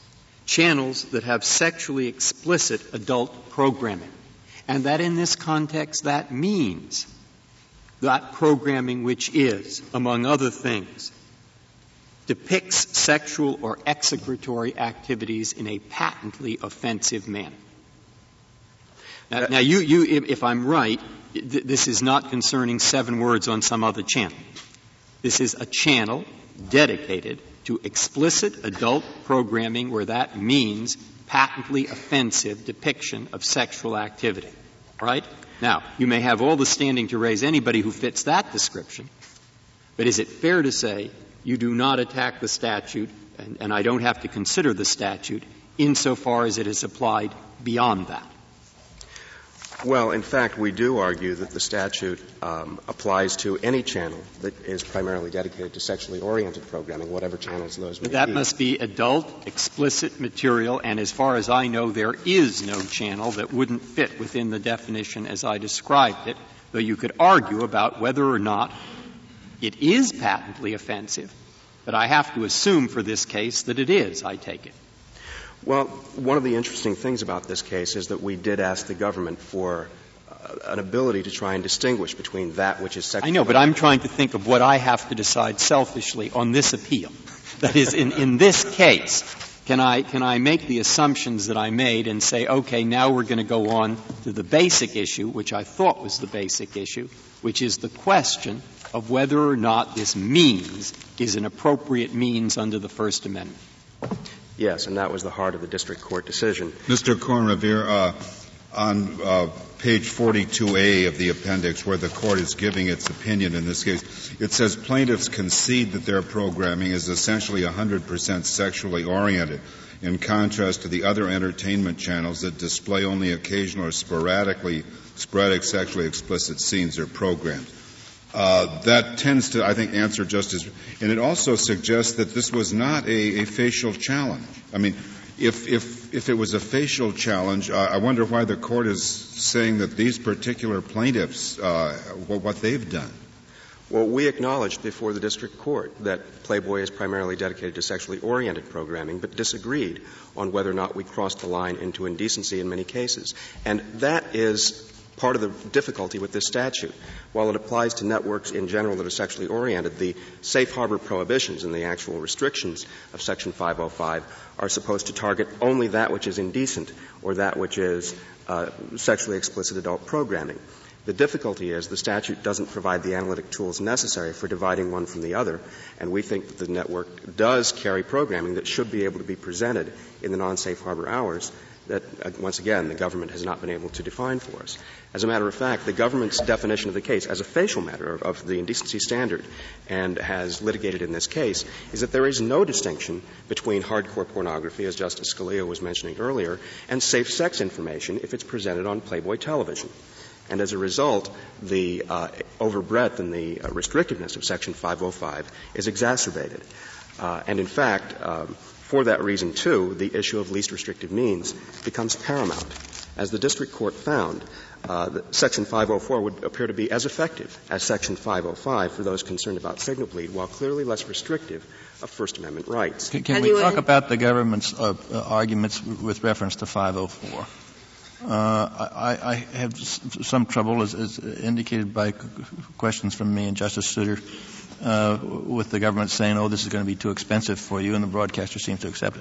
S9: channels that have sexually explicit adult programming. And that in this context, that means that programming which is, among other things, depicts sexual or execratory activities in a patently offensive manner. Now, now you, you, if, if I'm right, th- this is not concerning seven words on some other channel. This is a channel dedicated to explicit adult programming where that means patently offensive depiction of sexual activity. Right? Now, you may have all the standing to raise anybody who fits that description, but is it fair to say you do not attack the statute, and, and I don't have to consider the statute, insofar as it is applied beyond that?
S10: Well, in fact, we do argue that the statute um, applies to any channel that is primarily dedicated to sexually oriented programming, whatever channels those may
S9: but that
S10: be.
S9: must be adult, explicit material, and as far as I know, there is no channel that wouldn't fit within the definition as I described it, though you could argue about whether or not it is patently offensive. But I have to assume for this case that it is, I take it.
S10: Well, one of the interesting things about this case is that we did ask the government for uh, an ability to try and distinguish between that which is sexual.
S9: I know, but I'm trying to think of what I have to decide selfishly on this appeal. That is, in, in this case, can I, can I make the assumptions that I made and say, okay, now we're going to go on to the basic issue, which I thought was the basic issue, which is the question of whether or not this means is an appropriate means under the First Amendment.
S10: Yes, and that was the heart of the district court decision.
S1: Mister Kornrever, uh, on uh, page forty-two A of the appendix, where the court is giving its opinion in this case, it says plaintiffs concede that their programming is essentially one hundred percent sexually oriented, in contrast to the other entertainment channels that display only occasional or sporadically sporadic sexually explicit scenes or programs. Uh, that tends to, I think, answer Justice, and it also suggests that this was not a, a facial challenge. I mean, if if if it was a facial challenge, uh, I wonder why the court is saying that these particular plaintiffs, uh, what, what they've done.
S10: Well, we acknowledged before the district court that Playboy is primarily dedicated to sexually oriented programming, but disagreed on whether or not we crossed the line into indecency in many cases. And that is part of the difficulty with this statute. While it applies to networks in general that are sexually oriented, the safe harbor prohibitions and the actual restrictions of Section five oh five are supposed to target only that which is indecent or that which is uh, sexually explicit adult programming. The difficulty is the statute doesn't provide the analytic tools necessary for dividing one from the other, and we think that the network does carry programming that should be able to be presented in the non-safe harbor hours that, uh, once again, the government has not been able to define for us. As a matter of fact, the government's definition of the case as a facial matter of, of the indecency standard and has litigated in this case is that there is no distinction between hardcore pornography, as Justice Scalia was mentioning earlier, and safe sex information if it's presented on Playboy television. And as a result, the uh, overbreadth and the uh, restrictiveness of Section five oh five is exacerbated. Uh, and in fact, um, for that reason, too, the issue of least restrictive means becomes paramount. As the district court found, uh, that Section five oh four would appear to be as effective as Section five oh five for those concerned about signal bleed, while clearly less restrictive of First Amendment rights.
S8: Can, can we talk about the government's uh, uh, arguments with reference to five oh four? Uh, I, I have some trouble, as, as indicated by questions from me and Justice Souter, uh, with the government saying, oh, this is going to be too expensive for you, and the broadcaster seems to accept it.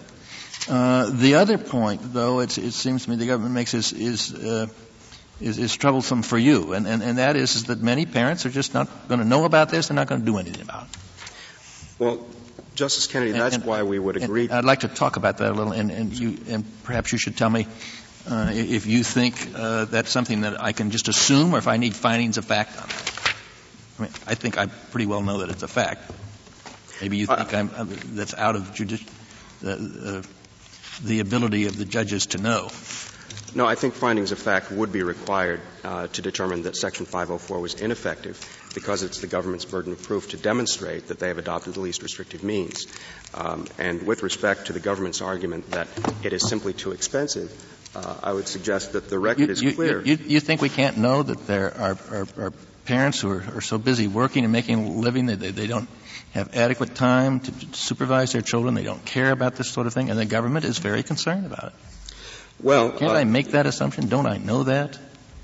S8: Uh, the other point, though, it's, it seems to me the government makes is, is, uh, is, is troublesome for you, and, and, and that is, is that many parents are just not going to know about this, they're not going to do anything about it.
S10: Well, Justice Kennedy,
S8: and,
S10: that's
S8: and,
S10: why we would agree.
S8: I'd like to talk about that a little, and, and, you, and perhaps you should tell me Uh, if you think uh, that's something that I can just assume, or if I need findings of fact on it. I mean, I think I pretty well know that it's a fact. Maybe you think uh, I'm, uh, that's out of judici- uh, uh, the ability of the judges to know.
S10: No, I think findings of fact would be required uh, to determine that Section five oh four was ineffective because it's the government's burden of proof to demonstrate that they have adopted the least restrictive means. Um, and with respect to the government's argument that it is simply too expensive, uh, I would suggest that the record
S8: you,
S10: is
S8: you,
S10: clear.
S8: You, you think we can't know that there are, are, are parents who are, are so busy working and making a living that they, they don't have adequate time to supervise their children, they don't care about this sort of thing, and the government is very concerned about it?
S10: Well,
S8: can't
S10: uh,
S8: I make that assumption? Don't I know that?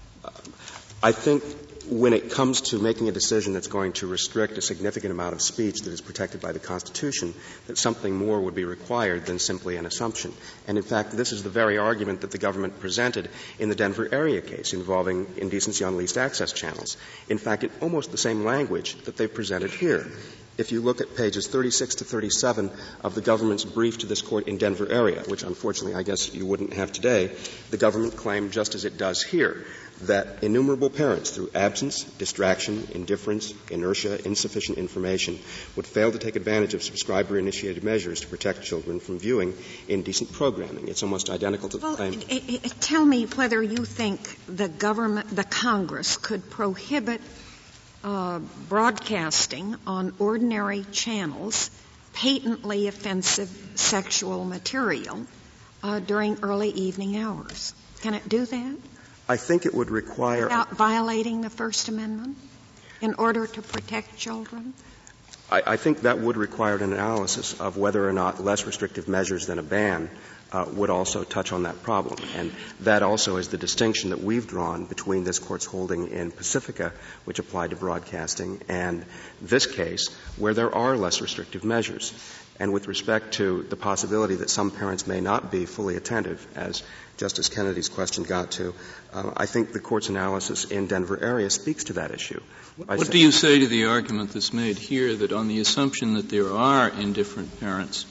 S10: I think when it comes to making a decision that's going to restrict a significant amount of speech that is protected by the Constitution, that something more would be required than simply an assumption. And in fact, this is the very argument that the government presented in the Denver area case involving indecency on least access channels. In fact, in almost the same language that they've presented here. If you look at pages thirty-six to thirty-seven of the government's brief to this court in Denver area, which unfortunately I guess you wouldn't have today, the government claimed, just as it does here, that innumerable parents, through absence, distraction, indifference, inertia, insufficient information, would fail to take advantage of subscriber-initiated measures to protect children from viewing indecent programming. It's almost identical to the
S3: well,
S10: claim.
S3: It, it, tell me whether you think the government, the Congress, could prohibit uh, broadcasting on ordinary channels patently offensive sexual material uh, during early evening hours. Can it do that?
S10: I think it would require...
S3: Without violating the First Amendment in order to protect children?
S10: I, I think that would require an analysis of whether or not less restrictive measures than a ban uh, would also touch on that problem. And that also is the distinction that we've drawn between this Court's holding in Pacifica, which applied to broadcasting, and this case, where there are less restrictive measures. And with respect to the possibility that some parents may not be fully attentive, as Justice Kennedy's question got to, uh, I think the Court's analysis in Denver area speaks to that issue.
S7: What do you say to the argument that's made here that on the assumption that there are indifferent parents,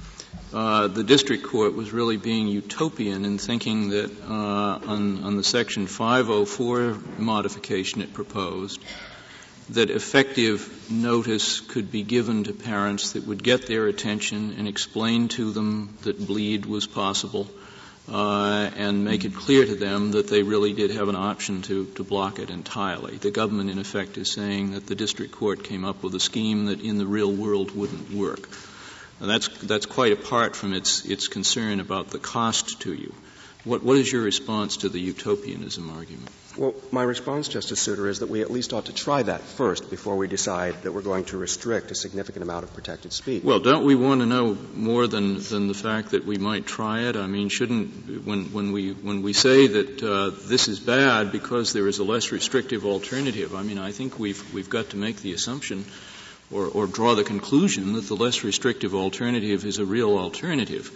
S7: uh, the district court was really being utopian in thinking that uh, on, on the Section five oh four modification it proposed, that effective notice could be given to parents that would get their attention and explain to them that bleed was possible, uh, and make it clear to them that they really did have an option to, to block it entirely. The government, in effect, is saying that the district court came up with a scheme that in the real world wouldn't work. And that's, that's quite apart from its, its concern about the cost to you. What, what is your response to the utopianism argument?
S10: Well, my response, Justice Souter, is that we at least ought to try that first before we decide that we're going to restrict a significant amount of protected speech.
S7: Well, don't we want to know more than, than the fact that we might try it? I mean, shouldn't, when, when we, when we say that, uh, this is bad because there is a less restrictive alternative, I mean, I think we've, we've got to make the assumption or, or draw the conclusion that the less restrictive alternative is a real alternative.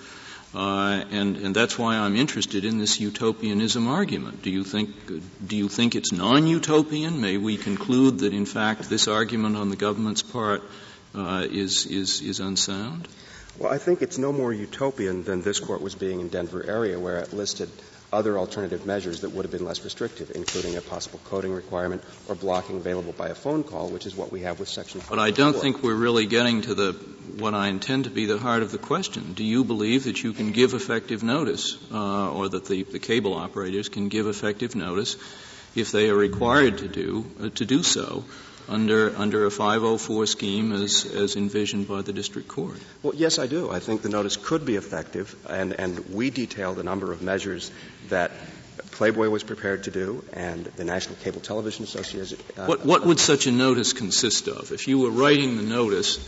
S7: Uh, and, and that's why I'm interested in this utopianism argument. Do you think, do you think it's non-utopian? May we conclude that, in fact, this argument on the government's part uh, is, is, is unsound?
S10: Well, I think it's no more utopian than this Court was being in Denver area, where it listed other alternative measures that would have been less restrictive, including a possible coding requirement or blocking available by a phone call, which is what we have with Section four.
S7: But I don't think we're really getting to the what I intend to be the heart of the question. Do you believe that you can give effective notice, uh, or that the, the cable operators can give effective notice if they are required to do uh, to do so under under a five oh four scheme as as envisioned by the district court?
S10: Well, yes, I do. I think the notice could be effective, and and we detailed a number of measures that Playboy was prepared to do, and the National Cable Television Association. Uh,
S7: what what would such a notice consist of? If you were writing the notice,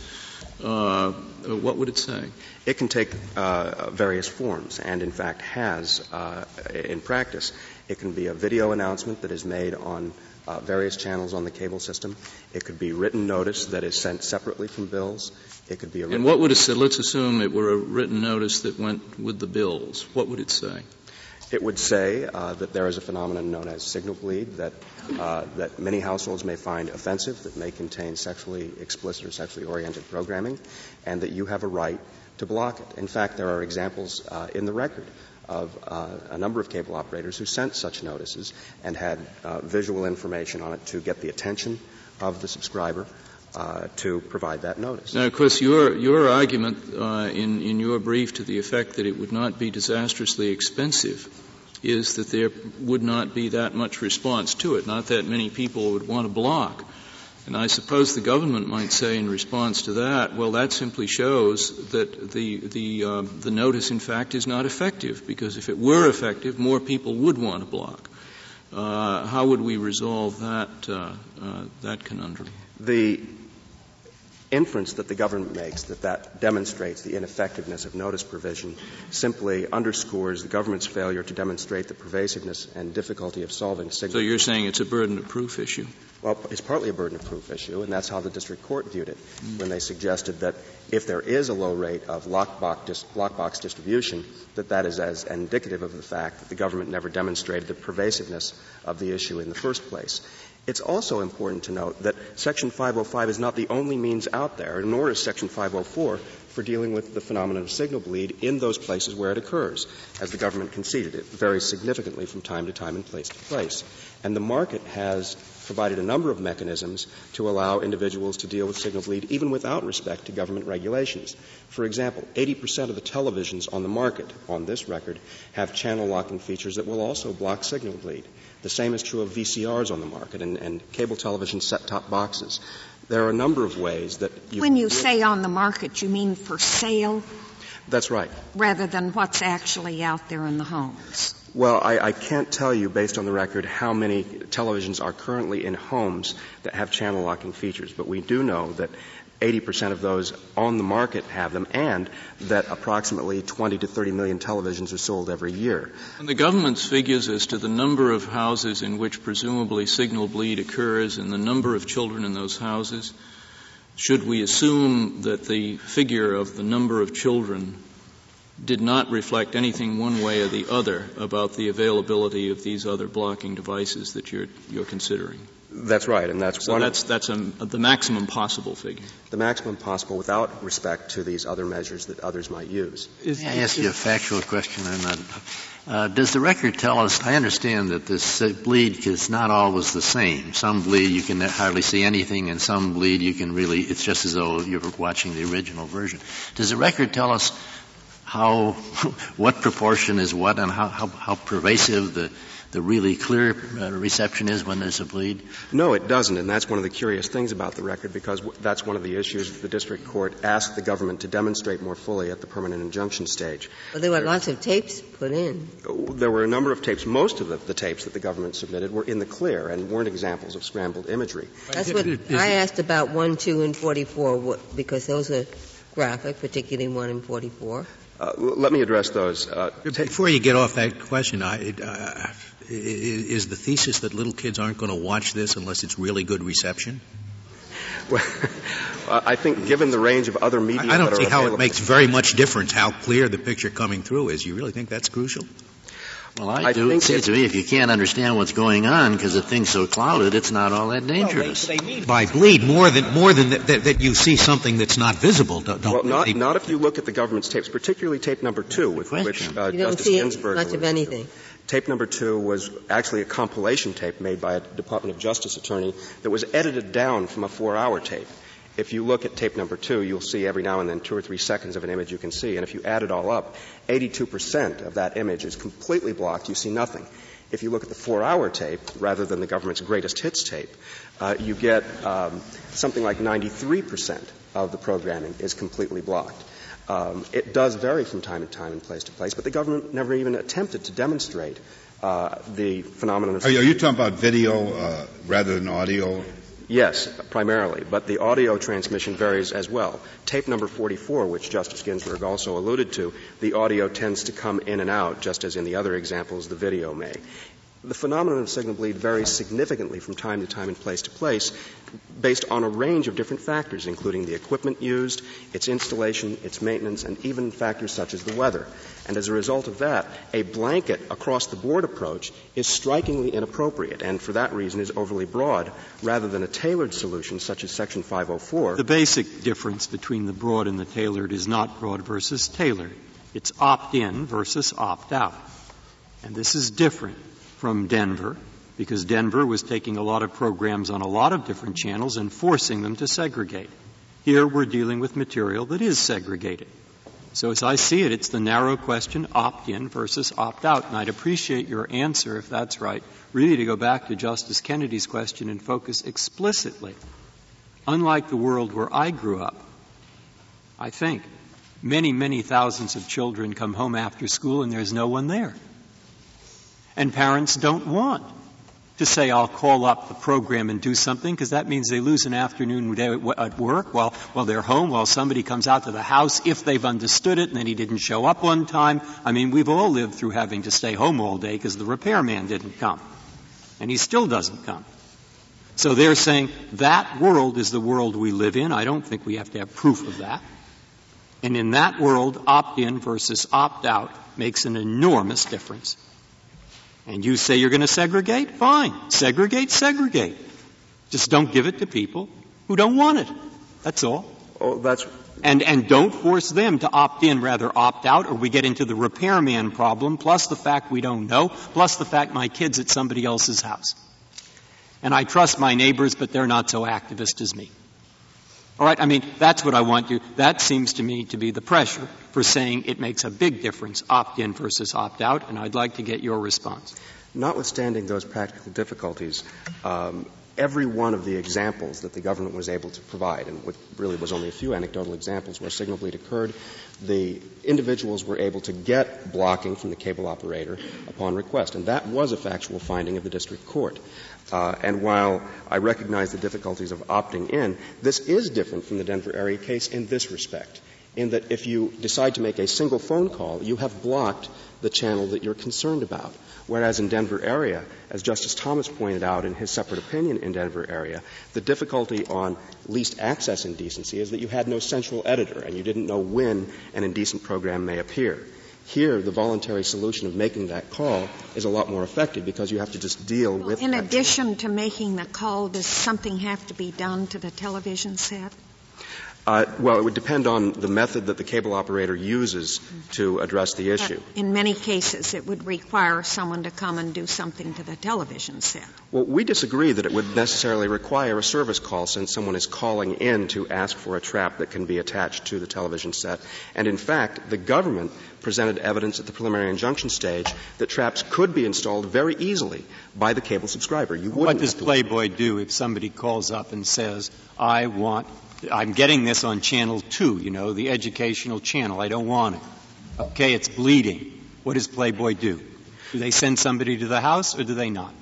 S7: uh, what would it say?
S10: It can take uh, various forms, and in fact has uh, in practice. It can be a video announcement that is made on Uh, various channels on the cable system. It could be written notice that is sent separately from bills. It could be a written
S7: And what would it say? Let's assume it were a written notice that went with the bills. What would it say?
S10: It would say uh, that there is a phenomenon known as signal bleed that uh, that many households may find offensive, that may contain sexually explicit or sexually oriented programming, and that you have a right to block it. In fact, there are examples uh, in the record of uh, a number of cable operators who sent such notices and had uh, visual information on it to get the attention of the subscriber uh, to provide that notice.
S7: Now, of course, your your argument uh, in in your brief to the effect that it would not be disastrously expensive is that there would not be that much response to it, not that many people would want to block. And I suppose the government might say in response to that, well, that simply shows that the the uh, the notice, in fact, is not effective, because if it were effective, more people would want to block. Uh, how would we resolve that uh, uh, that conundrum?
S10: The inference that the government makes that that demonstrates the ineffectiveness of notice provision simply underscores the government's failure to demonstrate the pervasiveness and difficulty of solving signal.
S7: So you're saying it's a burden of proof issue?
S10: Well, it's partly a burden of proof issue, and that's how the district court viewed it mm. when they suggested that if there is a low rate of lockbox, dis- lockbox distribution, that that is as indicative of the fact that the government never demonstrated the pervasiveness of the issue in the first place. It's also important to note that Section five oh five is not the only means out there, nor is Section five oh four for dealing with the phenomenon of signal bleed in those places where it occurs, as the government conceded. It varies significantly from time to time and place to place. And the market has provided a number of mechanisms to allow individuals to deal with signal bleed even without respect to government regulations. For example, eighty percent of the televisions on the market, on this record, have channel locking features that will also block signal bleed. The same is true of V C Rs on the market and, and cable television set-top boxes. There are a number of ways that you
S3: When you say on the market, you mean for sale?
S10: That's right.
S3: Rather than what's actually out there in the homes?
S10: Well, I, I can't tell you, based on the record, how many televisions are currently in homes that have channel locking features, but we do know that eighty percent of those on the market have them, and that approximately twenty to thirty million televisions are sold every year.
S7: And the government's figures as to the number of houses in which presumably signal bleed occurs and the number of children in those houses, should we assume that the figure of the number of children did not reflect anything one way or the other about the availability of these other blocking devices that you're, you're considering?
S10: That's right, and that's
S7: so
S10: one.
S7: that's that's a, the maximum possible figure.
S10: The maximum possible, without respect to these other measures that others might use.
S6: May I ask you a factual question on that? Uh, does the record tell us? I understand that this uh, bleed is not always the same. Some bleed you can hardly see anything, and some bleed you can really. It's just as though you're watching the original version. Does the record tell us how, what proportion is what, and how how, how pervasive the the really clear uh, reception is when there's a bleed?
S10: No, it doesn't, and that's one of the curious things about the record, because w- that's one of the issues that the district court asked the government to demonstrate more fully at the permanent injunction stage.
S5: Well, there were there, lots of tapes put in.
S10: There were a number of tapes. Most of the, the tapes that the government submitted were in the clear and weren't examples of scrambled imagery.
S5: That's what I asked about one, two, and forty-four, what, because those are graphic, particularly one and forty-four.
S10: Uh, l- let me address those. Uh,
S4: Before you get off that question, I, it, uh, is the thesis that little kids aren't going to watch this unless it's really good reception?
S10: Well, I think given the range of other media
S4: I don't
S10: that
S4: see
S10: are
S4: how
S10: available,
S4: it makes very much difference how clear the picture coming through is. You really think that's crucial?
S6: Well, I,
S10: I
S6: do.
S10: Think
S6: it seems to me if you can't understand what's going on because the thing's so clouded, it's not all that dangerous.
S4: Well, they, they mean by bleed more than more than that, that, that you see something that's not visible. Don't,
S10: well, not,
S4: they,
S10: not if you look at the government's tapes, particularly tape number two, with which uh,
S5: you don't
S10: Justice
S5: see
S10: Ginsburg
S5: much of anything.
S10: Tape number two was actually a compilation tape made by a Department of Justice attorney that was edited down from a four-hour tape. If you look at tape number two, you'll see every now and then two or three seconds of an image you can see. And if you add it all up, eighty-two percent of that image is completely blocked. You see nothing. If you look at the four-hour tape, rather than the government's greatest hits tape, uh, you get um, something like ninety-three percent of the programming is completely blocked. Um, it does vary from time to time and place to place, but the government never even attempted to demonstrate uh, the phenomenon of...
S1: Are you, are you talking about video uh, rather than audio?
S10: Yes, primarily, but the audio transmission varies as well. Tape number forty-four, which Justice Ginsburg also alluded to, the audio tends to come in and out, just as in the other examples the video may. The phenomenon of signal bleed varies significantly from time to time and place to place based on a range of different factors, including the equipment used, its installation, its maintenance, and even factors such as the weather. And as a result of that, a blanket across-the-board approach is strikingly inappropriate and, for that reason, is overly broad rather than a tailored solution such as Section five oh four.
S9: The basic difference between the broad and the tailored is not broad versus tailored. It's opt-in versus opt-out. And this is different from Denver, because Denver was taking a lot of programs on a lot of different channels and forcing them to segregate. Here we're dealing with material that is segregated. So as I see it, it's the narrow question, opt-in versus opt-out. And I'd appreciate your answer, if that's right, really to go back to Justice Kennedy's question and focus explicitly. Unlike the world where I grew up, I think, many, many thousands of children come home after school and there's no one there. And parents don't want to say, I'll call up the program and do something, because that means they lose an afternoon day at work while, while they're home, while somebody comes out to the house, if they've understood it, and then he didn't show up on time. I mean, we've all lived through having to stay home all day because the repairman didn't come. And he still doesn't come. So they're saying that world is the world we live in. I don't think we have to have proof of that. And in that world, opt-in versus opt-out makes an enormous difference. And you say you're going to segregate? Fine. Segregate, segregate. Just don't give it to people who don't want it. That's all.
S10: Oh, that's
S9: and and don't force them to opt in, rather opt out, or we get into the repairman problem, plus the fact we don't know, plus the fact my kid's at somebody else's house. And I trust my neighbors, but they're not so activist as me. All right, I mean, that's what I want you. That seems to me to be the pressure for saying it makes a big difference, opt-in versus opt-out, and I'd like to get your response.
S10: Notwithstanding those practical difficulties, um, every one of the examples that the government was able to provide, and which really was only a few anecdotal examples where signal bleed occurred, the individuals were able to get blocking from the cable operator upon request. And that was a factual finding of the district court. Uh, and while I recognize the difficulties of opting in, this is different from the Denver area case in this respect, in that if you decide to make a single phone call, you have blocked the channel that you're concerned about. Whereas in Denver area, as Justice Thomas pointed out in his separate opinion in Denver area, the difficulty on least access indecency is that you had no central editor and you didn't know when an indecent program may appear. Here, the voluntary solution of making that call is a lot more effective because you have to just deal
S3: well,
S10: with
S3: in
S10: that.
S3: addition to making the call, does something have to be done to the television set?
S10: Uh, well, it would depend on the method that the cable operator uses to address the issue.
S3: But in many cases, it would require someone to come and do something to the television set.
S10: Well, we disagree that it would necessarily require a service call since someone is calling in to ask for a trap that can be attached to the television set. And in fact, the government presented evidence at the preliminary injunction stage that traps could be installed very easily by the cable subscriber. You wouldn't
S9: What does Playboy do if somebody calls up and says, I want I'm getting this on channel two, you know, the educational channel. I don't want it. Okay, it's bleeding. What does Playboy do? Do they send somebody to the house or do they not?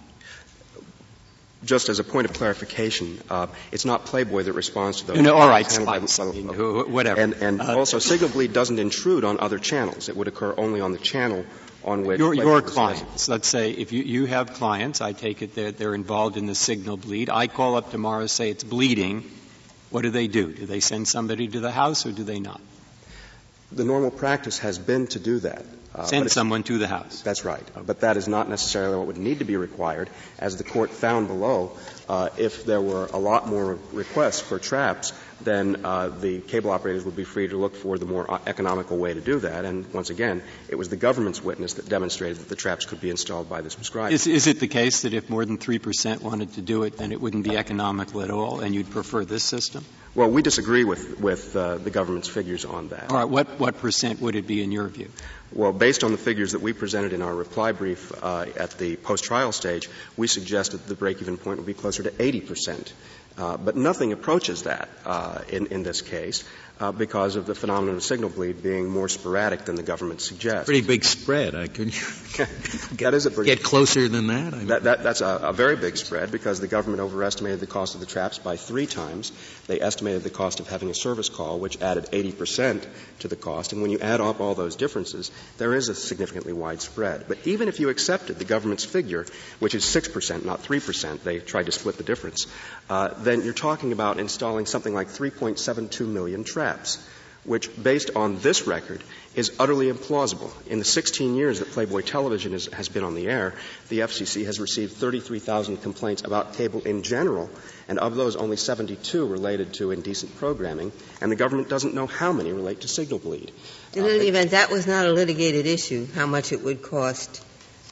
S10: Just as a point of clarification, uh, it's not Playboy that responds to those.
S9: No, all right, fine, whatever.
S10: And, and
S9: uh,
S10: also, signal bleed doesn't intrude on other channels. It would occur only on the channel on which
S9: your, your clients. Let's say if you, you have clients, I take it they're, they're involved in the signal bleed. I call up tomorrow, say it's bleeding. What do they do? Do they send somebody to the house or do they not?
S10: The normal practice has been to do that.
S9: Uh, send someone to the house.
S10: That's right. Uh, but that is not necessarily what would need to be required. As the court found below, uh, if there were a lot more requests for traps, then uh, the cable operators would be free to look for the more economical way to do that. And once again, it was the government's witness that demonstrated that the traps could be installed by the subscriber.
S9: Is, is it the case that if more than three percent wanted to do it, then it wouldn't be economical at all, and you'd prefer this system?
S10: Well, we disagree with, with uh, the government's figures on that.
S9: All right. What, what percent would it be in your view?
S10: Well, based on the figures that we presented in our reply brief uh, at the post-trial stage, we suggested the break-even point would be closer to eighty percent. Uh, but nothing approaches that uh, in, in this case uh, because of the phenomenon of signal bleed being more sporadic than the government suggests.
S4: Pretty big spread. I couldn't
S10: that is a pretty,
S4: get closer than that. I mean.
S10: that, that that's a, a very big spread because the government overestimated the cost of the traps by three times. They estimated the cost of having a service call, which added eighty percent to the cost. And when you add up all those differences, there is a significantly wide spread. But even if you accepted the government's figure, which is six percent, not three percent, they tried to split the difference, uh, then you're talking about installing something like three point seven two million traps, which, based on this record, is utterly implausible. In the sixteen years that Playboy Television is, has been on the air, the F C C has received thirty-three thousand complaints about cable in general, and of those, only seventy-two related to indecent programming, and the government doesn't know how many relate to signal bleed.
S5: In any uh, event, that was not a litigated issue, how much it would cost.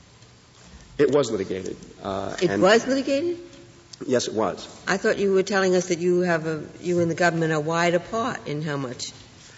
S10: It was litigated. Uh,
S5: it
S10: and
S5: was litigated?
S10: Yes, it was.
S5: I thought you were telling us that you have a, you and the government are wide apart in how much.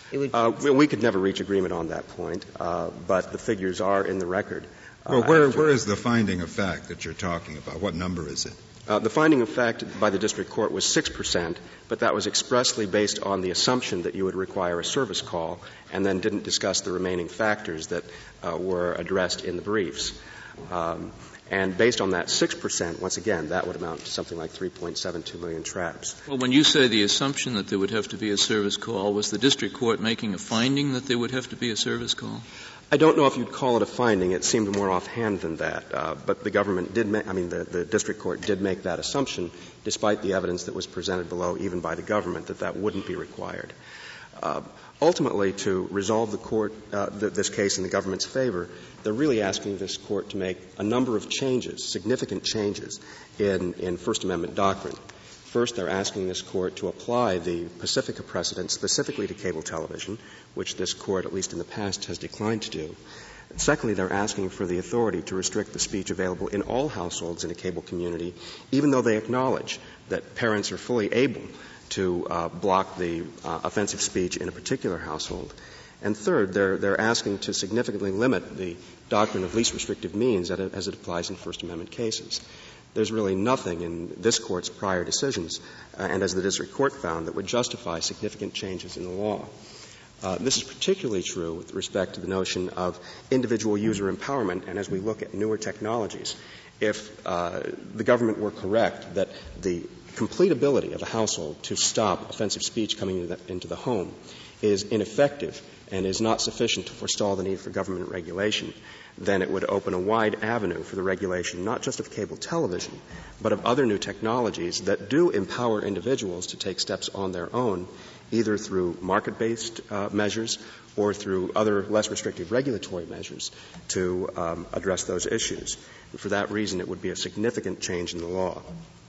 S5: It would
S10: uh, we could never reach agreement on that point, uh, but the figures are in the record.
S1: Well, where, where is the finding of fact that you're talking about? What number is it?
S10: Uh, the finding of fact by the district court was six percent, but that was expressly based on the assumption that you would require a service call and then didn't discuss the remaining factors that uh, were addressed in the briefs. Um, and based on that six percent, once again, that would amount to something like three point seven two million traps.
S7: Well, when you say the assumption that there would have to be a service call, was the district court making a finding that there would have to be a service call?
S10: I don't know if you'd call it a finding. It seemed more offhand than that. Uh, but the government did make, I mean, the, the district court did make that assumption, despite the evidence that was presented below, even by the government, that that wouldn't be required. Uh, ultimately, to resolve the court, uh, th- this case in the government's favor, they're really asking this court to make a number of changes, significant changes in, in First Amendment doctrine. First, they're asking this court to apply the Pacifica precedent specifically to cable television, which this court, at least in the past, has declined to do. Secondly, they're asking for the authority to restrict the speech available in all households in a cable community, even though they acknowledge that parents are fully able to uh, block the uh, offensive speech in a particular household. And third, they're, they're asking to significantly limit the doctrine of least restrictive means as it applies in First Amendment cases. There's really nothing in this Court's prior decisions, uh, and as the district court found, that would justify significant changes in the law. Uh, this is particularly true with respect to the notion of individual user empowerment, and as we look at newer technologies. If uh, the government were correct that the complete ability of a household to stop offensive speech coming into the, into the home is ineffective and is not sufficient to forestall the need for government regulation, then it would open a wide avenue for the regulation not just of cable television, but of other new technologies that do empower individuals to take steps on their own, either through market-based uh, measures or through other less restrictive regulatory measures to um, address those issues. And for that reason, it would be a significant change in the law.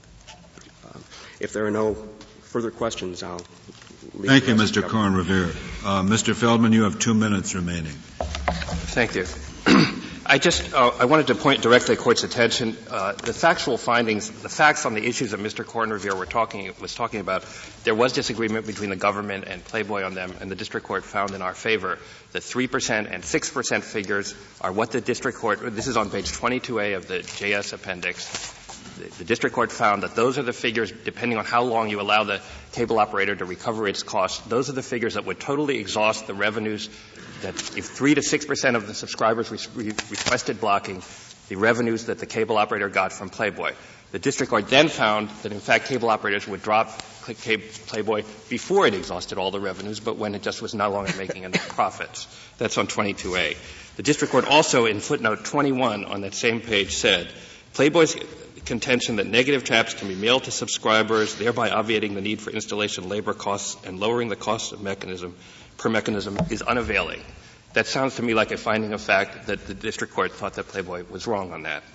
S10: Uh, if there are no further questions, I'll leave
S1: Thank you, Mister Kornrever. Uh, Mister Feldman, you have two minutes remaining.
S2: Thank you. I just uh, I wanted to point directly the Court's attention. Uh, the factual findings, the facts on the issues that Mister Kornrever were talking was talking about. There was disagreement between the government and Playboy on them, and the district court found in our favor the three percent and six percent figures are what the district court. This is on page twenty-two A of the J S appendix. The, the district court found that those are the figures, depending on how long you allow the cable operator to recover its costs. Those are the figures that would totally exhaust the revenues. That if three to six percent of the subscribers re- re- requested blocking, the revenues that the cable operator got from Playboy. The district court then found that, in fact, cable operators would drop Playboy before it exhausted all the revenues, but when it just was no longer making enough profits. That's on twenty-two A. The district court also, in footnote twenty-one on that same page, said, Playboy's contention that negative traps can be mailed to subscribers, thereby obviating the need for installation labor costs and lowering the cost of mechanism per mechanism, is unavailing. That sounds to me like a finding of fact that the district court thought that Playboy was wrong on that.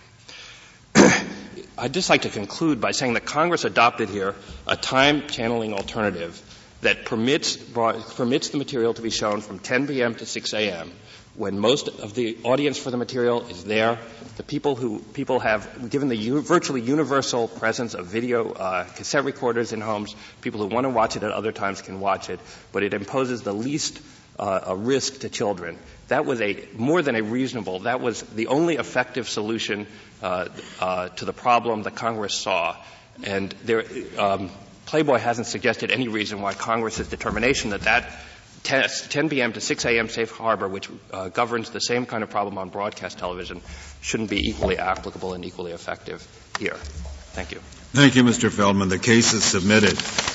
S2: I'd just like to conclude by saying that Congress adopted here a time channeling alternative that permits, permits the material to be shown from ten p.m. to six a.m. when most of the audience for the material is there. The people who people have, given the u- virtually universal presence of video uh, cassette recorders in homes, people who want to watch it at other times can watch it, but it imposes the least uh, a risk to children. That was a more than a reasonable, that was the only effective solution uh, uh, to the problem that Congress saw. And there, um, Playboy hasn't suggested any reason why Congress's determination that that test, ten p.m. to six a.m. safe harbor, which uh, governs the same kind of problem on broadcast television, shouldn't be equally applicable and equally effective here. Thank you.
S1: Thank you, Mister Feldman. The case is submitted.